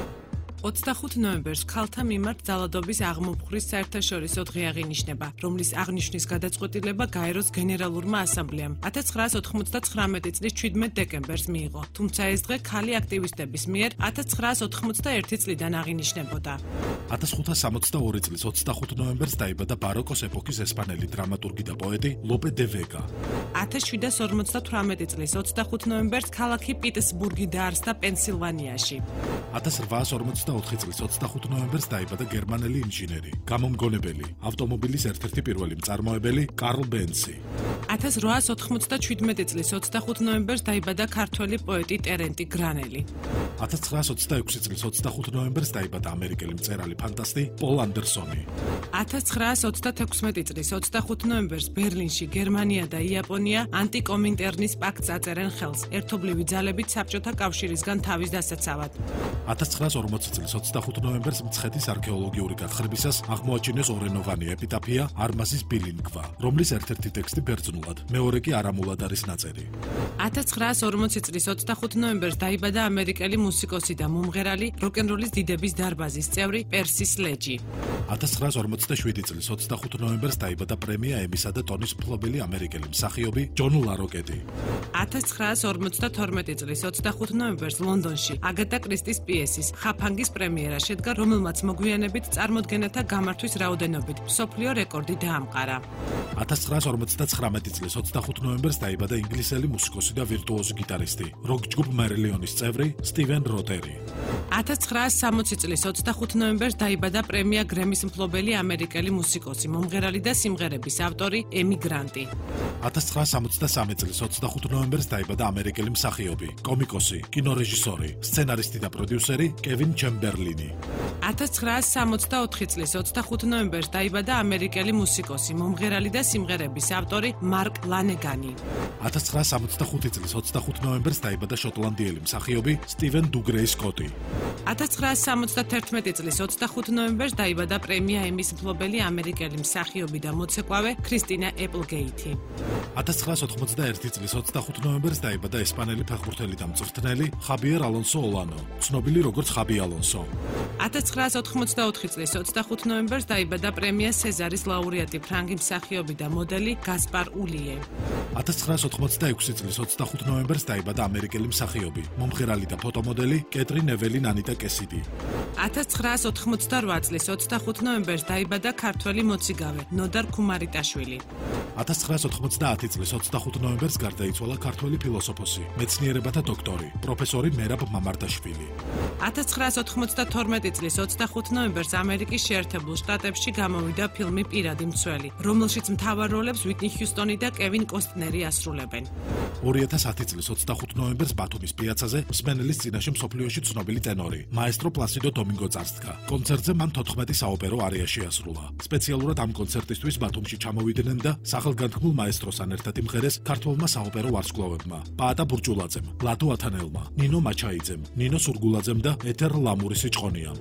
ოცდახუთი ნოემბერს ქალთა მიმართ ძალადობის აღმოფხვრის საერთაშორისო დღე აღინიშნება, რომლის აღნიშვნის გადაწყვეტილება გაეროს გენერალურმა ასამბლეამ ათას ცხრაას ოთხმოცდათხრამეტი წლის ჩვიდმეტ დეკემბერს მიიღო, თუმცა ეს დღე ქალი აქტივისტების მიერ ათას ცხრაას ოთხმოცდაერთი წლიდან აღინიშნებოდა. ათას ხუთას სამოცდაორი წლის ოცდახუთი ნოემბერს დაიბადა ბაროკოს ეპოქის ესპანელი დრამატურგი და პოეტი ლოპე დე ვეგა. ათას შვიდას ორმოცდათვრამეტი წლის ოცდახუთი ნოემბერს ქალაქი პიტსბურგი დაარსდა პენსილვანიაში. ათას რვაას ორმოცდაოთხი წლის ოცდახუთი ნოემბერს დაიბადა გერმანელი ინჟინერი, გამომგონებელი, ავტომობილის ერთ-ერთი პირველი მწარმოებელი კარლ ბენცი. ათას რვაას ოთხმოცდაჩვიდმეტი წლის ოცდახუთი ნოემბერს დაიბადა ქართველი პოეტი ტერენტი გრანელი. ათას ცხრაას ოცდაექვსი წლის ოცდახუთი ნოემბერს დაიბადა ამერიკელი მწერალი ფანტასტი პოლ ანდერსონი. ათას ცხრაას ოცდათექვსმეტი წლის ოცდახუთი ნოემბერს ბერლინში გერმანია და იაპონია ანტიკომინტერნის პაქტს აწერენ ხელს, ერთობლივი ძალებით საბჭოთა კავშირისგან თავის დასაცავად. ათას ცხრაას ორმოცი წლის ოცდახუთი ნოემბერს მცხეთის არქეოლოგიური გათხრებისას აღმოაჩინეს ორენოვანი ეპიტაფია არმაზის ბილინგვა, რომლის ერთ-ერთი ტექსტი ბერძნულად, მეორე კი არამულად არის ნაწერი. ათას ცხრაას ორმოცი წლის ოცდახუთი ნოემბერს დაიბადა ამერიკელი მუსიკოსი და მომღერალი, როკ-ენ-როლის დიდების დარბაზის წევრი პერსი სლეჯი. ათას ცხრაას ორმოცდაშვიდი წლის ოცდახუთი ნოემბერს დაიბადა პრემია ემისა და ტონის მფლობელი ამერიკელი მსახიობი ჯონ ლაროკეტი. ათას ცხრაას ორმოცდათორმეტი წლის ოცდახუთი ნოემბერს ლონდონში აგატა კრისტის პიესის ხაფანგის პრემიერა შედგა, რომელმაც მოგვიანებით წარმოდგენათა გამართვის რაოდენობით მსოფლიო რეკორდი დაამყარა. ათას ცხრაას ორმოცდაცხრამეტი წლის ოცდახუთი ნოემბერს დაიბადა ინგლისელი მუსიკოსი და ვირტუოზი გიტარისტი, როკ-ჯგუფ მარილიონის წევრი სტივენ როტერი. ათას ცხრაას სამოცი წლის ოცდახუთი ნოემბერს დაიბადა პრემია გრემის მფლობელი ამერიკელი მუსიკოსი, მომღერალი და სიმღერების ავტორი ემი გრანტი. ათას ცხრაას სამოცდასამი წლის ოცდახუთი ნოემბერს დაიბადა ამერიკელი მსახიობი, კომიკოსი, კინორეჟისორი, სცენარისტი და პროდიუსერი კევინ ჩემბერლინი. ათას ცხრაას სამოცდაოთხი წლის ოცდახუთი ნოემბერს დაიბადა ამერიკელი მუსიკოსი, მომღერალი და სიმღერების ავტორი მარკ ლანეგანი. ათას ცხრაას სამოცდახუთი წლის ოცდახუთი ნოემბერს დაიბადა შოტლანდიელი მსახიობი სტივენ დუგრეი სკოტი. ათას ცხრაას სამოცდათერთმეტი წლის ოცდახუთი ნოემბერს დაიბადა პრემია ემის მფლობელი ამერიკელი მსახიობი და მოცეკვავე ქრისტინა ეპლგეითი. ათას ცხრაას ოთხმოცდაერთი წლის ოცდახუთი ნოემბერს დაიბადა ესპანელი ფეხბურთელი და მწვრთნელი ხაბიერ ალონსო ოლანო, ცნობილი როგორც ხაბი ალონსო. ათას ცხრაას ოთხმოცდაოთხი წლის ოცდახუთი ნოემბერს დაიბადა პრემია სეზარის ლაურეატი ფრანგი მსახიობი და მოდელი გასპარ ულიე. ათას ცხრაას ოთხმოცდაექვსი წლის ოცდახუთი ნოემბერს დაიბადა ამერიკელი მსახიობი, მომღერალი და ფოტომოდელი კეტრინ ეველინ ანიტა კესიდი. ათას ცხრაას ოთხმოცდარვა წლის ოცდახუთი ნოემბერს დაიბადა ქართველი მოციგავე ნოდარ ქუმარიტაშვილი. ათას ცხრაას ოთხმოცდაათი წლის ოცდახუთი ნოემბერს გარდაიცვალა ქართველი ფილოსოფოსი, მეცნიერებათა დოქტორი, პროფესორი მერაბ მამარდაშვილი. ათას ცხრაას ოთხმოცდათორმეტი წლის ოცდახუთი ნოემბერს ამერიკის შეერთებულ შტატებში გამოვიდა ფილმი პირადი მცველი, რომელშიც მთავარ როლებს ვიტნი ჰიუსტონი და კევინ კოსტნერი ასრულებენ. ორი ათას ათი წლის ოცდახუთი ნოემბერს ბათუმის პიაცაზე მსმენელის წინაშე მსოფლიოში ცნობილი ტენორი, მაესტრო პლასიდო დომინგო წარსდგა. კონცერტზე მან თოთხმეტი საოპერო არია შეასრულა. სპეციალურად ამ კონცერტისთვის ბათუმში ჩამოვიდნენ და სახელგანთქმულ მაესტროსთან ერთად იმღერეს ქართველმა საოპერო ვარსკვლავებმა, პაატა ბურჭულაძემ, ლადო ათანელმა, ნინო მაჩაიძემ, ნინო სურგულაძემ და ეთერ ლამურის ჭყონიამ.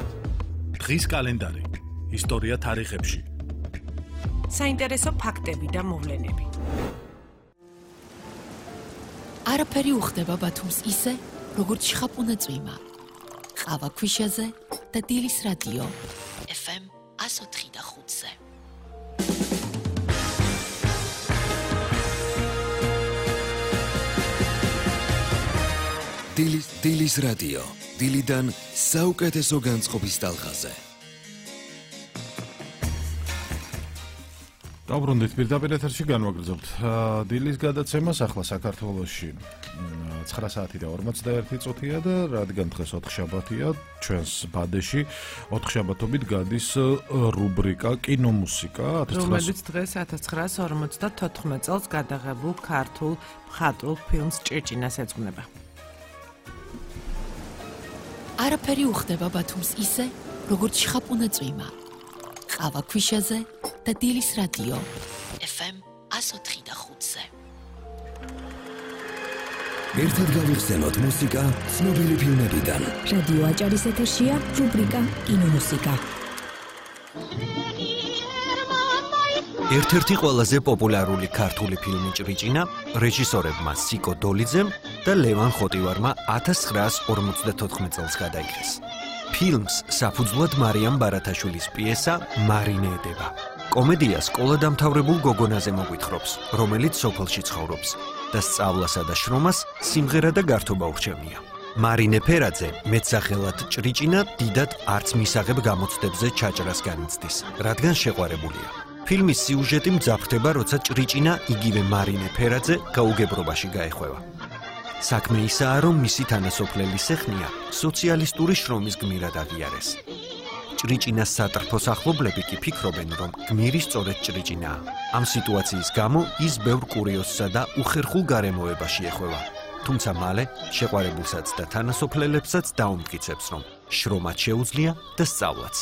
დღის კალენდარი. ისტორია თარიღებში. საინტერესო ფაქტები და მოვლენები. არაფერი უხდება ბათუმს ისე, როგორც შხაპუნა წვიმა. ყავა ქვიშაზე და დილის რადიო ეფ ემ ას ოთხი და ხუთზე. დილის დილის რადიო დილიდან საუკეთესო განწყობის ტალღაზე. დაუბრუნდით პირდაპირ ეთერში განვაგრძობთ დილის გადაცემას ახლა საქართველოში ცხრა საათი და ორმოცდაერთი წუთია და რადგან დღეს ოთხშაბათია ჩვენს ბადეში ოთხშაბათობით გადის რუბრიკა კინომუსიკა რომელიც დღეს ათას ცხრაას ორმოცდათოთხმეტ წელს გადაღებულ ქართულ მხატვრულ ფილმს ჭირჭინას ეძღვნება. არაფერი უხდება ბათუმს ისე, როგორც შხაპუნა წვიმა. ყავა ქვიშაზე და დილის რადიო ეფ ემ ას ოთხი და ხუთზე. ერთად გავიხსენოთ მუსიკა ცნობილი ფილმებიდან. რადიო აჭარის ეთერშია რუბრიკა კინომუსიკა. ერთ-ერთი ყველაზე პოპულარული ქართული ფილმი ჭრიჭინა რეჟისორებმა სიკო დოლიძემ და ლევან ხოტივარმა ათას ცხრაას ორმოცდათოთხმეტ წელს გადაიღეს. ფილმს საფუძვლად მარიამ ბარათაშვილის პიესა მარინე ედება. კომედია სკოლადამთავრებულ გოგონაზე მოგვითხრობს, რომელიც სოფელში ცხოვრობს და სწავლასა და შრომას სიმღერა და გართობა ურჩევნია. მარინე ფერაძე მეტსახელად ჭრიჭინა დიდად არც მისაღებ გამოცდებზე ჩაჭრას განიცდის, რადგან შეყვარებულია. ფილმის სიუჟეტი მძაფრდება, როცა ჭრიჭინა იგივე მარინე ფერაძე გაუგებრობაში გაეხვევა. საქმე ისაა, რომ მისი თანასოფლელი სეხნია სოციალისტური შრომის გმირად აღიარეს. ჭრიჭინას სატრფო სახლობლები კი ფიქრობენ, რომ გმირი სწორედ ჭრიჭინაა. ამ სიტუაციის გამო ის ბევრ კურიოზსა და უხერხულ გარემოებაში ეხვევა. თუმცა მალე შეყვარებულსაც და თანასოფლელებსაც დაუმტკიცებს, რომ შრომაც შეუძლია და სწავლაც.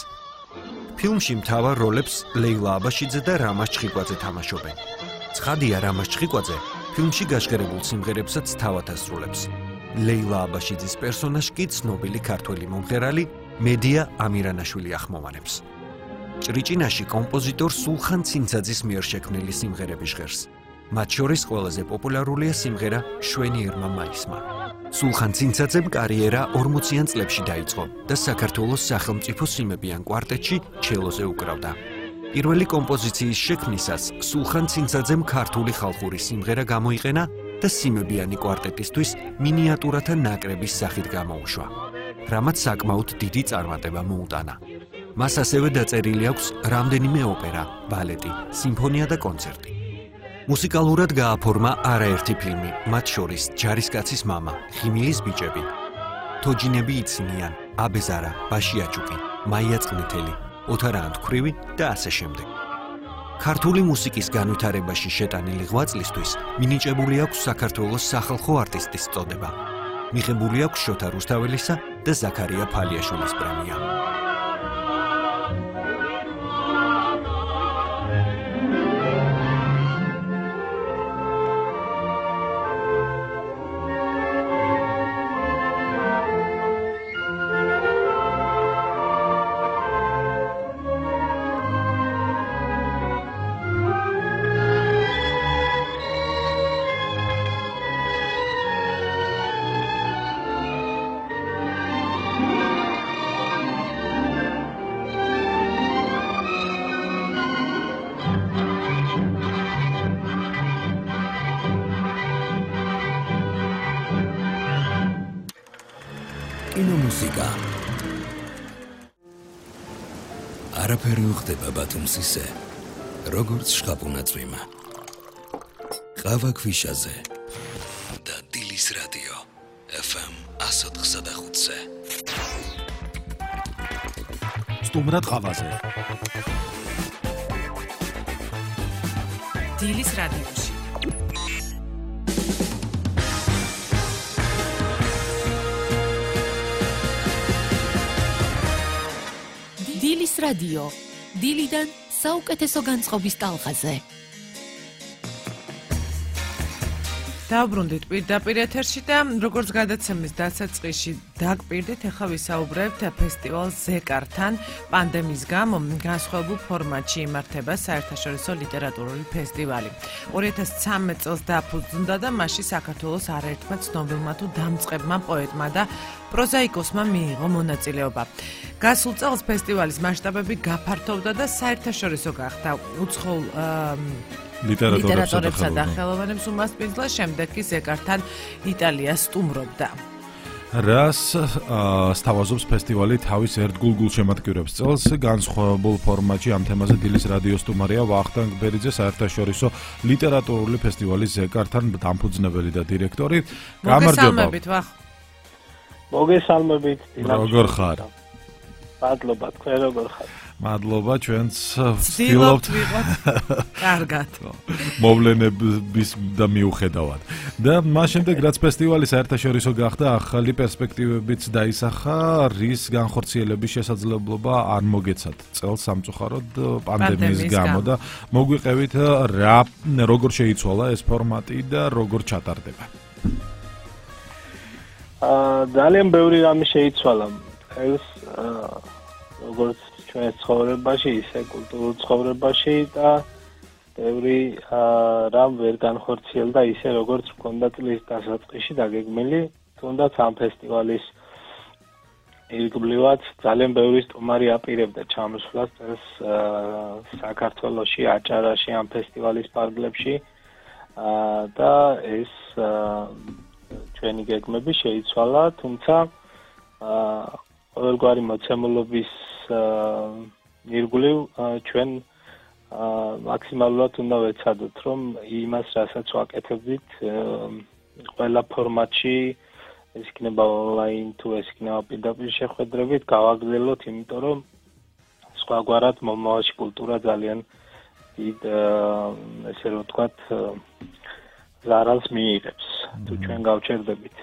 ფილმში მთავარ როლებს ლეილა აბაშიძე და რამაზ ჩხიკვაძე თამაშობენ. ცხადია, რამაზ ჩხიკვაძე ფილმში გაშღერებულ სიმღერებსაც თავად ასრულებს. ლეილა აბაშიძის პერსონაჟს კი ცნობილი ქართველი მომღერალი მედია ამირანაშვილი ახმოვანებს. ჭრიჭინაში კომპოზიტორ სულხან ცინცაძის მიერ შექმნილი სიმღერები ჟღერს. მათ შორის ყველაზე პოპულარულია სიმღერა შვენიერმა მაისმა. სულხან ცინცაძემ კარიერა ორმოციან წლებში დაიწყო და საქართველოს სახელმწიფო სიმებიან კვარტეტში ჩელოზე უკრავდა. პირველი კომპოზიციის შექმნისას სულხან ცინცაძემ ქართული ხალხური სიმღერა გამოიყენა და სიმებიანი კვარტეტისთვის მინიატურათა ნაკრების სახით გამოუშვა, რამაც საკმაოდ დიდი წარმატება მოუტანა. მას ასევე დაწერილი აქვს რამდენიმე ოპერა, ბალეტი, სიმფონია და კონცერტი. მუსიკალურად გააფორმა არაერთი ფილმი, მათ შორის ჯარისკაცის მამა, ღიმილის ბიჭები, თოჯინები იცინიან, აბეზარა, ბაშიაჭუკი, მაია წყნითელი, ოთარა ანთქვრივი და ასე შემდეგ. ქართული მუსიკის განვითარებაში შეტანილი ღვაწლისთვის მინიჭებული აქვს საქართველოს სახალხო არტისტის წოდება. მიღებული აქვს შოთა რუსთაველისა და ზაქარია ფალიაშვილის პრემია. კინომუსიკა. არაფერი უხდება ბათუმს ისე, როგორც შხაპუნა წვიმა. ყავა ქვიშაზე და დილის რადიო ეფ ემ ას ოთხსა და ხუთზე. სტუმრად ყავაზე. დილის რადიოში. დილის რადიო დილიდან საუკეთესო განწყობის ტალღაზე. დავბრუნდით პირდაპირ ეთერში და როგორც გადაცემის დასაწყისში დაგპირდით, ახლა ვისაუბრებთ ფესტივალ ზეკართან. პანდემიის გამო განსხვავებულ ფორმატში იმართება საერთაშორისო ლიტერატურული ფესტივალი. ორი ათას ცხრამეტ წელს დაფუძნდა და მასში საქართველოს არაერთმა ცნობილმა თუ დამწყებმა პოეტმა და პროზაიკოსმა მიიღო მონაწილეობა. გასულ წელს ფესტივალის მასშტაბები გაფართოვდა და საერთაშორისო გახდა. უცხოურ ლიტერატორებსა და ხელოვანებს უმასპინძლა, შემდეგ კი ზეკართან იტალიას სტუმრობდა. რას სთავაზობს ფესტივალი თავის ერთგულ გულშემატკივრებს წელს განსხვავებულ ფორმატში ამ თემაზე დილის რადიო სტუმარია ვახტანგ ბერიძე, საერთაშორისო ლიტერატურული ფესტივალის ზეკართან დამფუძნებელი და დირექტორი. გამარჯობა. მოგესალმებით. როგორ ხარ? მადლობა, თქვენ როგორ ხართ? მადლობა, ჩვენც ვცდილობთ ვიყოთ კარგად. მოვლენების და მიუხედავად. და მას შემდეგ რაც ფესტივალი საერთაშორისო გახდა, ახალი პერსპექტივებიც დაისახა, რის განხორციელების შესაძლებლობა არ მოგეცათ წელს სამწუხაროდ პანდემიის გამო და მოგვიყევით რა როგორ შეიცვალა ეს ფორმატი და როგორ ჩატარდება. აა ძალიან ბევრი რამე შეიცვალა. ეს როგორც ჩვენს ცხოვრებაში, ისე კულტურულ ცხოვრებაში და ბევრი რამ ვერ განხორციელდა ისე, როგორც მქონდა წლის დასაწყისში დაგეგმილი, თუნდაც ამ ფესტივალის ირგვლივაც ძალიან ბევრი სტუმარი აპირებდა ჩამოსვლას წელს საქართველოში, აჭარაში, ამ ფესტივალის ფარგლებში და ეს ჩვენი გეგმები შეიცვალა, თუმცა ყოველგვარი მოცემულობის ირგვლივ ჩვენ მაქსიმალურად უნდა ვეცადოთ, რომ იმას, რასაც ვაკეთებდით, ყველა ფორმატში, ეს იქნება ონლაინ თუ ეს იქნება პირდაპირ შეხვედრებით, გავაგრძელოთ, იმიტომ რომ სხვაგვარად მომავალში კულტურა ძალიან დიდ, ესე რომ ვთქვათ, ზარალს მიიღებს, თუ ჩვენ გავჩერდებით.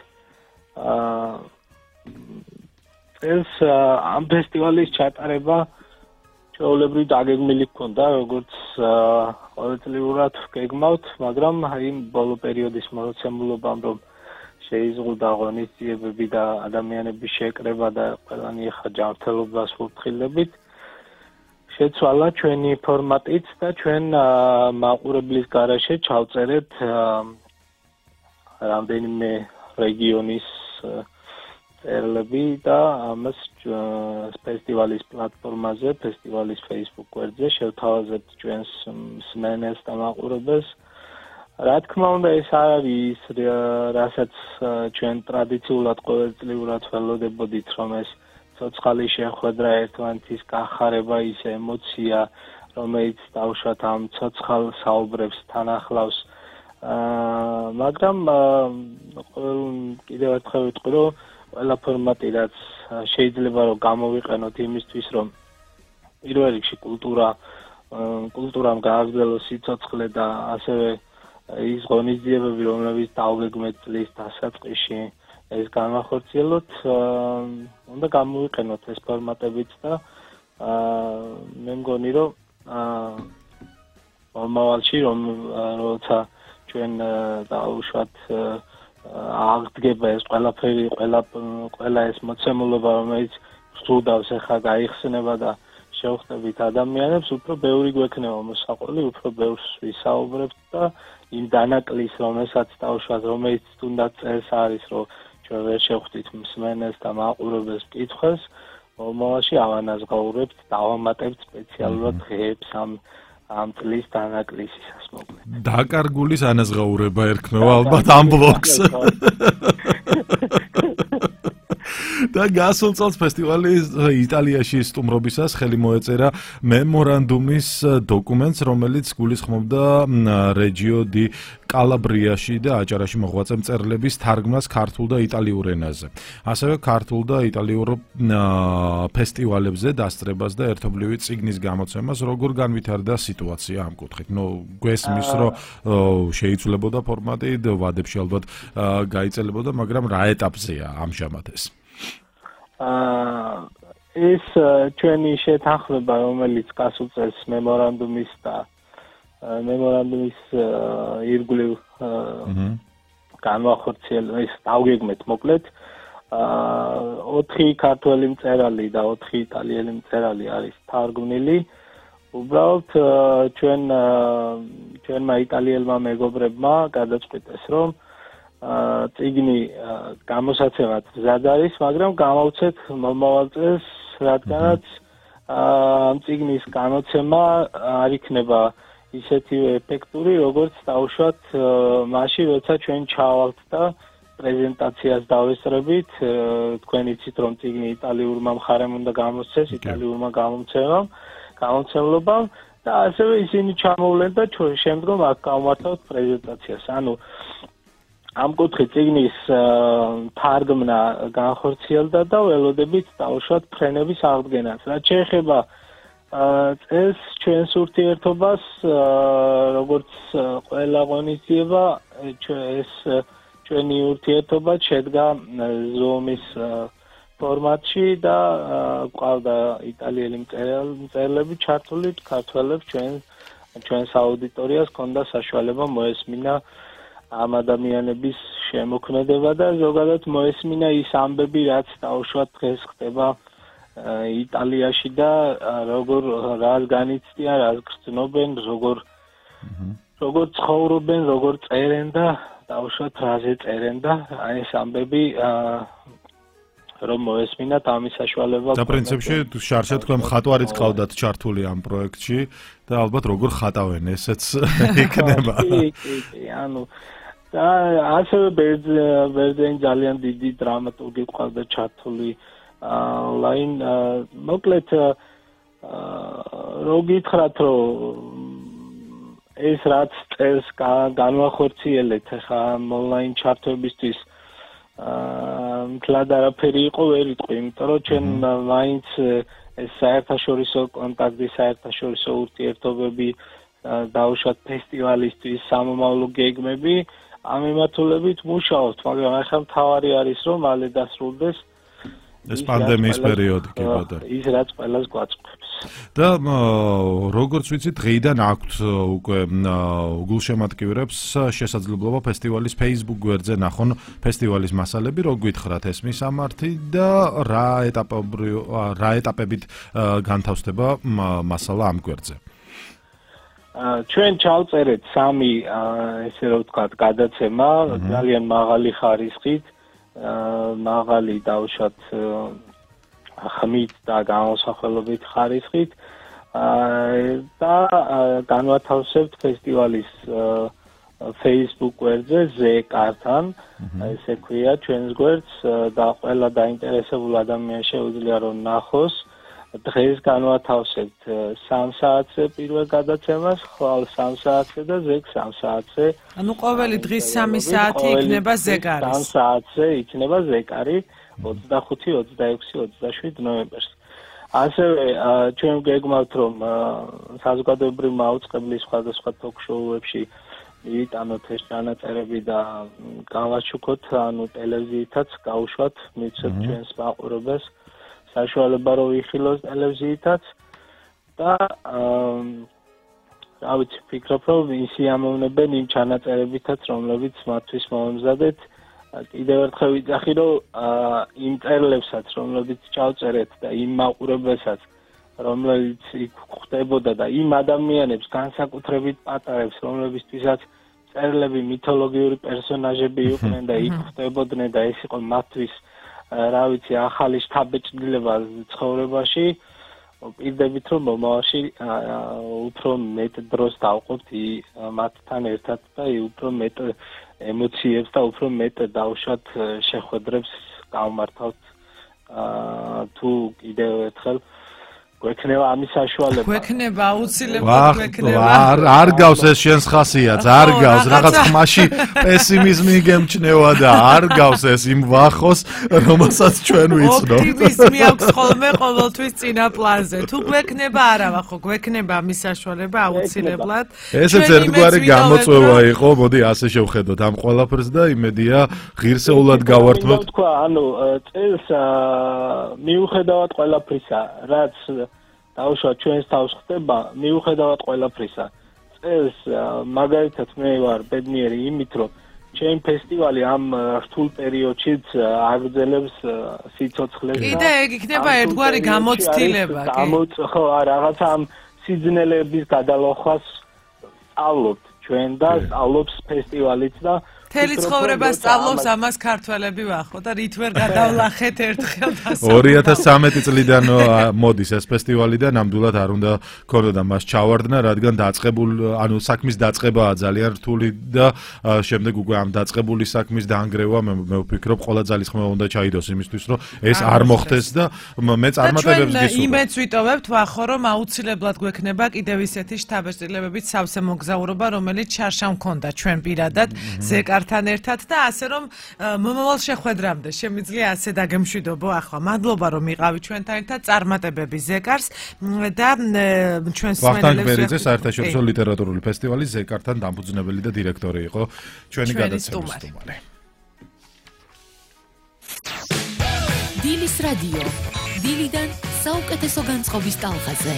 ეს ამ ფესტივალის ჩატარება ჩვეულებრივ დაგეგმილი ჰქონდა, როგორც ყოველწლიურად გეგმავთ, მაგრამ აი ბოლო პერიოდის მოცემულობამ რომ შეიზღუდა ღონისძიებები და ადამიანების შეკრება და ყველანი ახლა ჯანმრთელობას ვუფრთხილებით, შეცვალა ჩვენი ფორმატიც და ჩვენ მაყურებლის გარეშე ჩავწერეთ რამდენიმე რეგიონის წერილები და ამას ფესტივალის პლატფორმაზე, ფესტივალის Facebook გვერდზე შევთავაზებთ ჩვენს მსმენელს და მაყურებელს. რა თქმა უნდა, ეს არ არის რასაც ჩვენ ტრადიციულად ყოველწლიურად ველოდებოდით, რომ ეს ცოცხალი შეხვედრა, ერთმანეთის გახარება, ის ემოცია, რომელიც დავუშვათ ამ ცოცხალ საუბრებს თან ახლავს. მაგრამ კიდევ ერთხელ ვიტყვი, რომ ყველა ფორმატი რაც შეიძლება რომ გამოვიყენოთ იმისთვის, რომ პირველ რიგში კულტურა კულტურამ გააგრძელოს სიცოცხლე და ასევე ის ღონისძიებები, რომლებიც დავგეგმეთ წლის დასაწყისში, ეს განახორციელოთ, უნდა გამოვიყენოთ ეს ფორმატებიც და მე მგონი, რომ მომავალში რომ როცა ჩვენ დავუშვათ აღდგება ეს ყველაფერი, ყველა ყველა ეს მოცემულობა, რომელიც სრუდავს ახლა გაიხსნება და შევხვდებით ადამიანებს, უფრო ბევრი გვექნება მოსაყოლი, უფრო ბევრს ვისაუბრებთ და იმ დანაკლის, რომელსაც დავუშვათ, რომელიც თუნდაც წელს არის, რომ ჩვენ ვერ შევხვდით მსმენელს და მაყურებელს მკითხველს, მომავალში ავანაზღაურებთ, დავამატებთ სპეციალურად დღეებს ამ ამ წლის დანაკლისისას მოკლედ. დაკარგულის ანაზღაურება ერქმევა ალბათ ამ ბლოკს. და გასულ წელს ფესტივალი იტალიაში სტუმრობისას ხელი მოეწერა მემორანდუმის დოკუმენტს, რომელიც გულისხმობდა რეჯიო დი კალაბრიაში და აჭარაში მოღვაწე მწერლების თარგმნას ქართულ და იტალიურ ენაზე. ასევე ქართულ და იტალიურ ფესტივალებზე დასწრებას და ერთობლივი წიგნის გამოცემას, როგორ განვითარდა სიტუაცია ამ კუთხით. ნუ გვესმის, რომ შეიცვლებოდა ფორმატი, ვადებში ალბათ გაიწელებოდა, მაგრამ რა ეტაპზეა ამჟამად ეს? ეს ჩვენი შეთანხმება, რომელიც გასულ წელს მემორანდუმის და მემორანდუმის ირგვლივ განვახორციელოთ, ის დავგეგმეთ მოკლედ. ოთხი ქართველი მწერალი და ოთხი იტალიელი მწერალი არის თარგმნილი. უბრალოდ ჩვენ ჩვენმა იტალიელმა მეგობრებმა გადაწყვიტეს, რომ წიგნი გამოსაცემად მზად არის, მაგრამ გამოვცეთ მომავალ წელს, რადგანაც ამ წიგნის გამოცემა არ იქნება ისეთივე ეფექტური, როგორც დაუშვათ მაშინ, როცა ჩვენ ჩავალთ და პრეზენტაციას დავესწრებით, თქვენ იცით, რომ წიგნი იტალიურმა მხარემ უნდა გამოსცეს, იტალიურმა გამომცემლობამ, გამომცემლობამ და ასევე ისინი ჩამოვლენ და ჩვენ შემდგომ აქ გავმართავთ პრეზენტაციას. ანუ ამ კუთხით წიგნის თარგმნა განხორციელდა და ველოდებით დაუშვათ ფრენების აღდგენას. რაც შეეხება წელს ჩვენს ურთიერთობას, როგორც ყველა ღონისძიება, ეს ჩვენი ურთიერთობა შედგა Zoom-ის ფორმატში და ყავდა იტალიელი მწერლები ჩართული, ქართველებს ჩვენ ჩვენს აუდიტორიას ჰქონდა საშუალება მოესმინა ამ ადამიანების შემოქმედება და ზოგადად მოესმინა ის ამბები, რაც დაუშვათ დღეს ხდება იტალიაში და როგორ რას განიცდიან, რას გრძნობენ, როგორ როგორ ცხოვრობენ, როგორ წერენ და დაუშვათ რაზე წერენ და ეს ამბები რომ მოესმინათ ამის საშუალება. და პრინციპში შარშად თქვენ მხატვარიც ყავდათ ჩართული ამ პროექტში და ალბათ როგორ ხატავენ ესეც იქნება. კი, კი, ანუ და ასევე ბერძენი ძალიან დიდი დრამატურგი ყავდა ჩართული ლაინ მოკლედ რო გითხრათ რომ ეს რაც წელს განვახორციელეთ ხა ონლაინ ჩართვებისთვის მთლად არაფერი იყო ვერ იტყვი, იმიტომ რომ ჩვენ მაინც ეს საერთაშორისო კონტაქტი, საერთაშორისო ურთიერთობები დაუშვათ ფესტივალისთვის სამომავლო გეგმები ამ მიმართულებით მუშაობთ, მაგრამ ახლა მთავარი არის რომ მალე დასრულდეს ეს პანდემიის პერიოდი კი ბატონო. ის რაც ყველას გვაწყობს. და როგორც ვიცი, დღეიდან აქვთ უკვე გულშემატკივრებს შესაძლებლობა ფესტივალის Facebook გვერდზე ნახონ ფესტივალის მასალები, რო გითხრათ ეს მისამართი და რა ეტაპობრივ რა ეტაპებით განთავსდება მასალა ამ გვერდზე. ჩვენ ჩავწერეთ სამი ესე რომ ვთქვათ გადაცემა, ძალიან მაღალი ხარისხით, მაღალი დაუშვათ ხმით და გამოსახველობით ხარისხით და განვათავსებთ ფესტივალის Facebook გვერდზე ზეკართან, ესე ქვია ჩვენს გვერდს და ყველა დაინტერესებულ ადამიანს შეუძლია რომ ნახოს. დღეს განვათავსებთ სამ საათზე პირველ გადაცემას, ხვალ სამ საათზე და ზეგ სამ საათზე. ანუ ყოველი დღის სამი საათი იქნება ზეკარი. სამ საათზე იქნება ზეკარი ოცდახუთი, ოცდაექვსი, ოცდაშვიდ ნოემბერს. ასევე ჩვენ გეგმავთ რომ საზოგადოებრივ მაუწყებლის სხვადასხვა ток-შოუებში იტანოთ ეს ჩანაწერები და გავაჩუქოთ, ანუ ტელევიზიითაც გავუშვათ, მიცეთ ჩვენს მაყურებელს საშუალება რომ ვიხილოს ტელევიზიითაც და რა ვიცი, ვფიქრობ რომ ისი ამოვნებენ იმ ჩანაწერებითაც, რომლებიც მათთვის მომზადეთ. კიდევ ერთხელ ვიძახი რომ იმ წერლებსაც, რომლებიც ჩავწერეთ და იმ მაყურებელსაც, რომლებიც იქ ხდებოდა და იმ ადამიანებს განსაკუთრებით პატარებს, რომლებისთვისაც წერლები მითოლოგიური პერსონაჟები იყვნენ და იქ ხდებოდნენ და ეს იყო მათთვის რა ვიცი, ახალი შთაბეჭდილება ცხოვრებაში, პირდებით რომ მომავალში უფრო მეტ დროს დავყოფთ მათთან ერთად და უფრო მეტ ემოციებს და უფრო მეტ დაუშვათ შეხვედრებს გავმართავთ თუ კიდევ ერთხელ გვექნება ამის საშუალება. გვექნება აუცილებლად გვექნება. არ არ გავს ეს შენს ხასიათს, არ გავს რაღაც ხმაში პესიმიზმი გემჩნევა და არ გავს ეს იმ ვახოს, რომელსაც ჩვენ ვიცნობ. ოპტიმიზმი აქვს ხოლმე ყოველთვის წინა პლანზე. თუ გვექნება არა ვახო, გვექნება ამის საშუალება აუცილებლად. ესეც ერთგვარი გამოწვევა იყო, მოდი ასე შევხედოთ ამ ყველაფერს და იმედია ღირსეულად გავართმევთ. თქვა, ანუ წელს მიუხედავად ყველაფრისა, რაც დაუშვათ ჩვენს თავს ხდება, მიუხედავად ყველაფრისა. წელს მაგალითად მე ვარ ბედნიერი იმით, რომ ჩემი ფესტივალი ამ რთულ პერიოდშიც აგრძელებს სიცოცხლეს და კიდე ეგ იქნება ერთგვარი გამოცდილება, კი. გამოც ხო, რაღაცა ამ სიძნელების გადალახვას სწავლობთ ჩვენ და სწავლობს ფესტივალიც და თელი ცხოვრება სწავლობს ამას ქართველები ვახო და რით ვერ გადავლახეთ ერთხელ დასწავლო. ორი ათას ცხრამეტი წლიდან მოდის ეს ფესტივალი და ნამდვილად არ უნდა ქონოდა მას ჩავარდნა, რადგან დაწყებულ, ანუ საქმის დაწყებაა ძალიან რთული და შემდეგ უკვე ამ დაწყებული საქმის დაანგრევა მე მე ვფიქრობ ყველა ძალისხმევა უნდა ჩაიდოს იმისთვის, რომ ეს არ მოხდეს და მე წარმატებებს გისურვებ. ჩვენ იმედს ვიტოვებთ ვახო, რომ აუცილებლად გვექნება კიდევ ისეთი შთაბეჭდილებებით სავსე მოგზაურობა, რომელიც ჩარშავ მქონდა ჩვენ პირადად ზეკა თან ერთად და ასე რომ მომავალ შეხვედრამდე შემიძლია ასე დაგემშვიდობო ახლა. მადლობა რომ იყავით ჩვენთან ერთად წარმატებები ზეკარს და ჩვენ სმენელებს ვახტანგ ბერიძე საერთაშორისო ლიტერატურული ფესტივალის ზეკართან დამფუძნებელი და დირექტორი იყო ჩვენი გადაცემის სტუმარი. დილის რადიო. დილიდან საუკეთესო განწყობის ტალღაზე.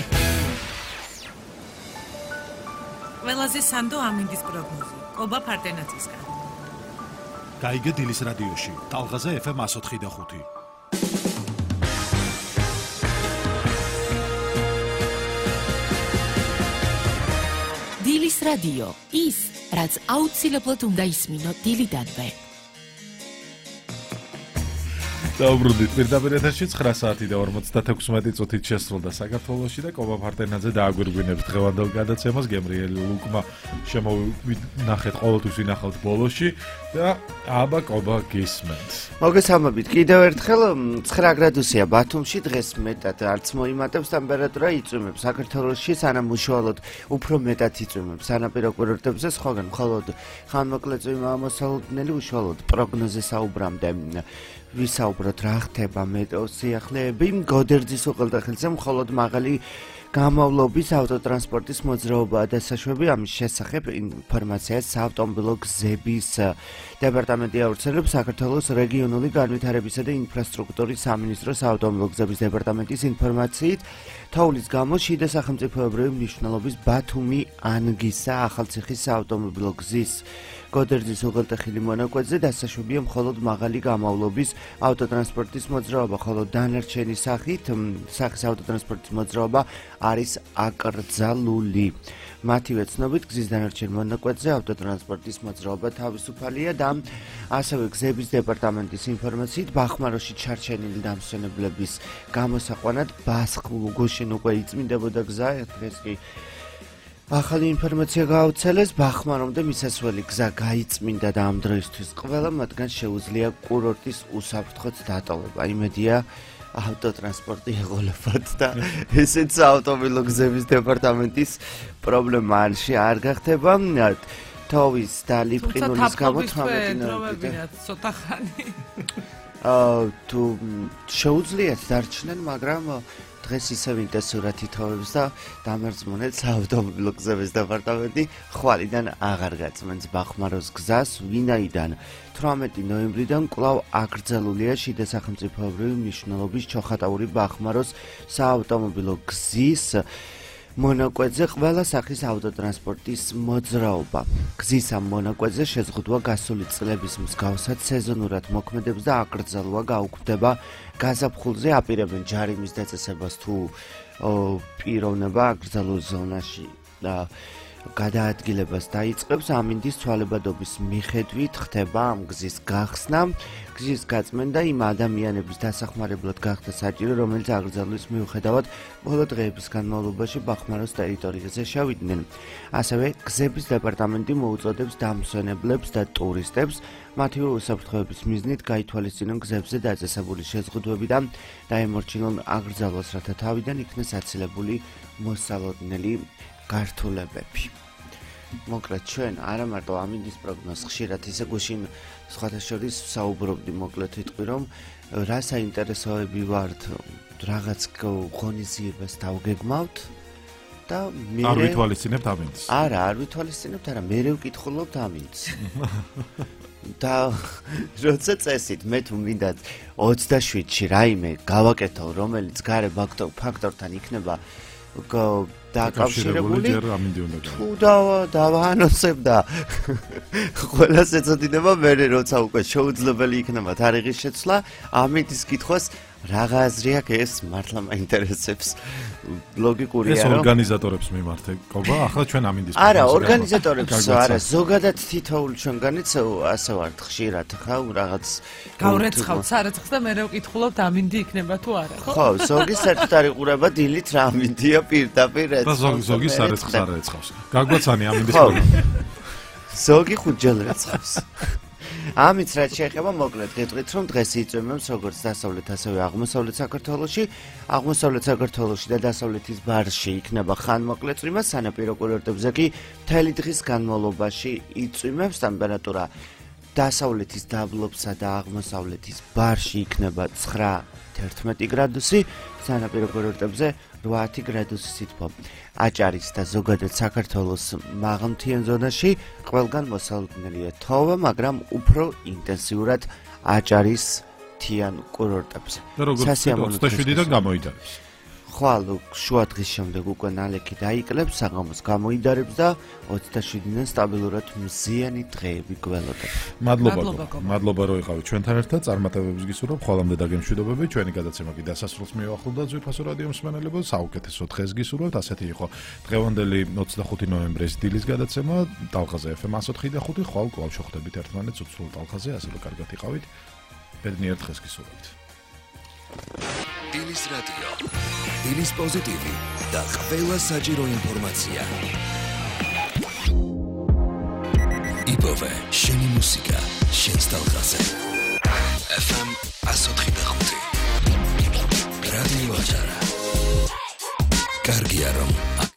ყველაზე სანდო ამინდის პროგნოზი. ობა ფარტენაცისგან. გაიგე დილის რადიოში, ტალღაზე ეფ ემ one oh three point five. დილის რადიო, ის, რაც აუცილებლად უნდა ისმინო დილიდანვე. დაუბრუნდით პირდაპირ ეთერში ცხრა საათი და ორმოცდათექვსმეტი წუთით შესრულდა საქართველოში და კობა ფარტენაძე დააგვირგვინებს დღევანდელ გადაცემას. გემრიელ ლუკმა შემოვინახეთ ყოველთვის ვინახავთ ბოლოში და აბა კობა გისმენთ. მოგესალმებით კიდევ ერთხელ ცხრა გრადუსია ბათუმში დღეს მეტად არც მოიმატებს ტემპერატურა იწვიმებს საქართველოში სანამ უშუალოდ უფრო მეტად იწვიმებს სანაპირო კურორტებზე სხვაგან მხოლოდ ხანმოკლე წვიმა ამოსალოდნელი უშუალოდ პროგნოზზე საუბრამდე ვისაუბროთ რა ხდება მეტეოს სიახლეები გოდერძის უღელტეხილზე მხოლოდ მაღალი გამოვლობის ავტოტრანსპორტის მოძრაობაა დასაშვები ამის შესახებ ინფორმაციას საავტომობილო გზების დეპარტამენტი აუცილებს საქართველოს რეგიონული განვითარებისა და ინფრასტრუქტურის სამინისტროს საავტომობილო გზების დეპარტამენტის ინფორმაციით თოვლის გამო შიდა სახელმწიფოებრივი მნიშვნელობის ბათუმი ანგისა ახალციხის საავტომობილო გზის გოდერძის უღელტეხილი მონაკვეთზე დასაშვებია მხოლოდ მაღალი გამოვლობის ავტოტრანსპორტის მოძრაობა, ხოლო დანარჩენი სახით სახის ავტოტრანსპორტის მოძრაობა არის აკრძალული. მათივე ცნობით გზის დანარჩენ მონაკვეთზე ავტოტრანსპორტის მოძრაობა თავისუფალია და ასევე გზების დეპარტამენტის ინფორმაციით ბახმაროში ჩარჩენილი დამსვენებლების გამოსაყვანად ბასხ-გუშინ უკვე იწმინდებოდა გზა, დღეს კი ახალი ინფორმაცია გააუცელეს ბახმარომდე მისასვლელი გზა გაიწმინდა და ამ დროისთვის ყველა მათგან შეუძლია კურორტის უსაფრთხოდ დატოვება. იმედია ავტოტრანსპორტი ეღოლებათ და ესეც ავტომობილო გზების დეპარტამენტის პრობლემა არში არ გახდება. თოვის და ლიფყინულის გამო თამეტი ნოემბრიდან ცოტა ხანი. აა თუ შეუძლიათ დარჩნენ, მაგრამ დღეს ისევ ინტენსიურად ითხოვებს და დამარწმუნებს ავტომობილო გზების დეპარტამენტი ხვალიდან აღარ გაწმენს ბახმაროს გზას, ვინაიდან თვრამეტი ნოემბრიდან კვლავ აკრძალულია შიდა სახელმწიფოებრივი მნიშვნელობის ჩოხატაური ბახმაროს საავტომობილო გზის მონაკვეთზე ყველა სახის ავტოტრანსპორტის მოძრაობა. გზის ამ მონაკვეთზე შეზღუდვა გასული წლების მსგავსად სეზონურად მოქმედებს და აკრძალვა გაუქმდება გაზაფხულზე აპირებენ ჯარიმის დაწესებას თუ პიროვნება აკრძალულ ზონაში და გადაადგილებას დაიწყებს ამინდის ცვალებადობის მიხედვით ხდება ამ გზის გახსნა გზის გაწმენდა იმ ადამიანების დასახმარებლად გახდა საჭირო რომელიც აკრძალვის მიუხედავად ბოლო დღეების განმავლობაში ბახმაროს ტერიტორიაზე შევიდნენ ასევე გზების დეპარტამენტი მოუწოდებს დამსვენებლებს და ტურისტებს მათივე უსაფრთხოების მიზნით გაითვალისწინონ გზებზე დაწესებული შეზღუდვები და დაემორჩილონ აკრძალვას რათა თავიდან იქნეს აცილებული მოსალოდნელი გართულებები. მოკლედ ჩვენ არა მარტო ამინდის პროგნოზს ხშირად ისე გუშინ სხვათა შორის საუბრობდი მოკლედ ვიტყვი რომ რა საინტერესოები ვართ რაღაც ღონისძიებას დავგეგმავთ და მე არ ვითვალისწინებთ ამინდს. არა, არ ვითვალისწინებთ, არა, მე ვკითხულობთ ამინდს. და როცა წესით მე თუ მინდა ოცდაშვიდში რაიმე გავაკეთო რომელიც გარე ფაქტორთან იქნება დაკავშირებული თუ დავაანონსებ და ყველას ეწოდება მე როცა უკვე შეუძლებელი იქნება თარიღის შეცვლა ამით ის კითხოს რაღა აზრი აქვს ეს მართლა მაინტერესებს ლოგიკურია ეს ორგანიზატორებს მიმართ გობა ახლა ჩვენ ამინდის არა ორგანიზატორებს არა ზოგადად თითოეული ჩვენგანიც ასე ვართ ხშირად ხა რაღაც გავრეცხავთ სარეცხს და მე ვკითხულობთ ამინდი იქნება თუ არა ხო ხო ზოგი საერთოდ არ იყურება დილით რა ამინდია პირდაპირ და ზოგი ზოგი სარეცხს არ ეცხავს გაგვაცანი ამინდის პროგრამა ზოგი ხუჯელ ეცხავს ამით რაც შეეხება მოკლედ გეტყვით რომ დღეს იწვევებს როგორც დასავლეთ ასევე აღმოსავლეთ საქართველოში აღმოსავლეთ საქართველოში და დასავლეთის ბარში იქნება ხანმოკლე წვიმა სანაპირო კურორტებზე კი მთელი დღის განმავლობაში იწვევებს ტემპერატურა დასავლეთის დაბლობსა და აღმოსავლეთის ბარში იქნება ცხრა თერთმეტი გრადუსი სანაპირო კურორტებზე რვაათი გრადუსი სითბო აჭარის და ზოგადად საქართველოს მაღალმთიან ზონაში ყველგან მოსალოდნელია თოვა, მაგრამ უფრო ინტენსიურად აჭარის მთიან კურორტებზე. და როგორც ოცდაშვიდიდან გამოიდარებს. ხვალ შუა დღის შემდეგ უკვე ნალექი დაიკლებს, საღამოს გამოიდარებს და ოცდაშვიდიდან სტაბილურად მზიანი დღეები გველოდება. მადლობა. მადლობა რომ იყავით ჩვენთან ერთად. წარმატებებს გისურვებ, ხოლმე დაგემშვიდობები. ჩვენი გადაცემა კი დასასრულს მიუახლოვდა ძვირფასო რადიო მსმენელებო. საუკეთესო დღეს გისურვებთ. ასეთი იყო დღევანდელი ოცდახუთი ნოემბრის დილის გადაცემა. ტალღაზე ეფ ემ εκατოთხი და ხუთი ხვალ კვლავ შევხვდებით ერთმანეთს უცვლელ ტალღაზე. ასევე კარგად იყავით. ბედნიერ დღეს გისურვებთ. დილის რადიო. დილის პოზიტივი და ყველა საჭირო ინფორმაცია. იპოვე შენი მუსიკა, შენს ტალღაზე. ეფ ემ εκατოთხი და ხუთი. რადიო აჭარა. კარგია რომ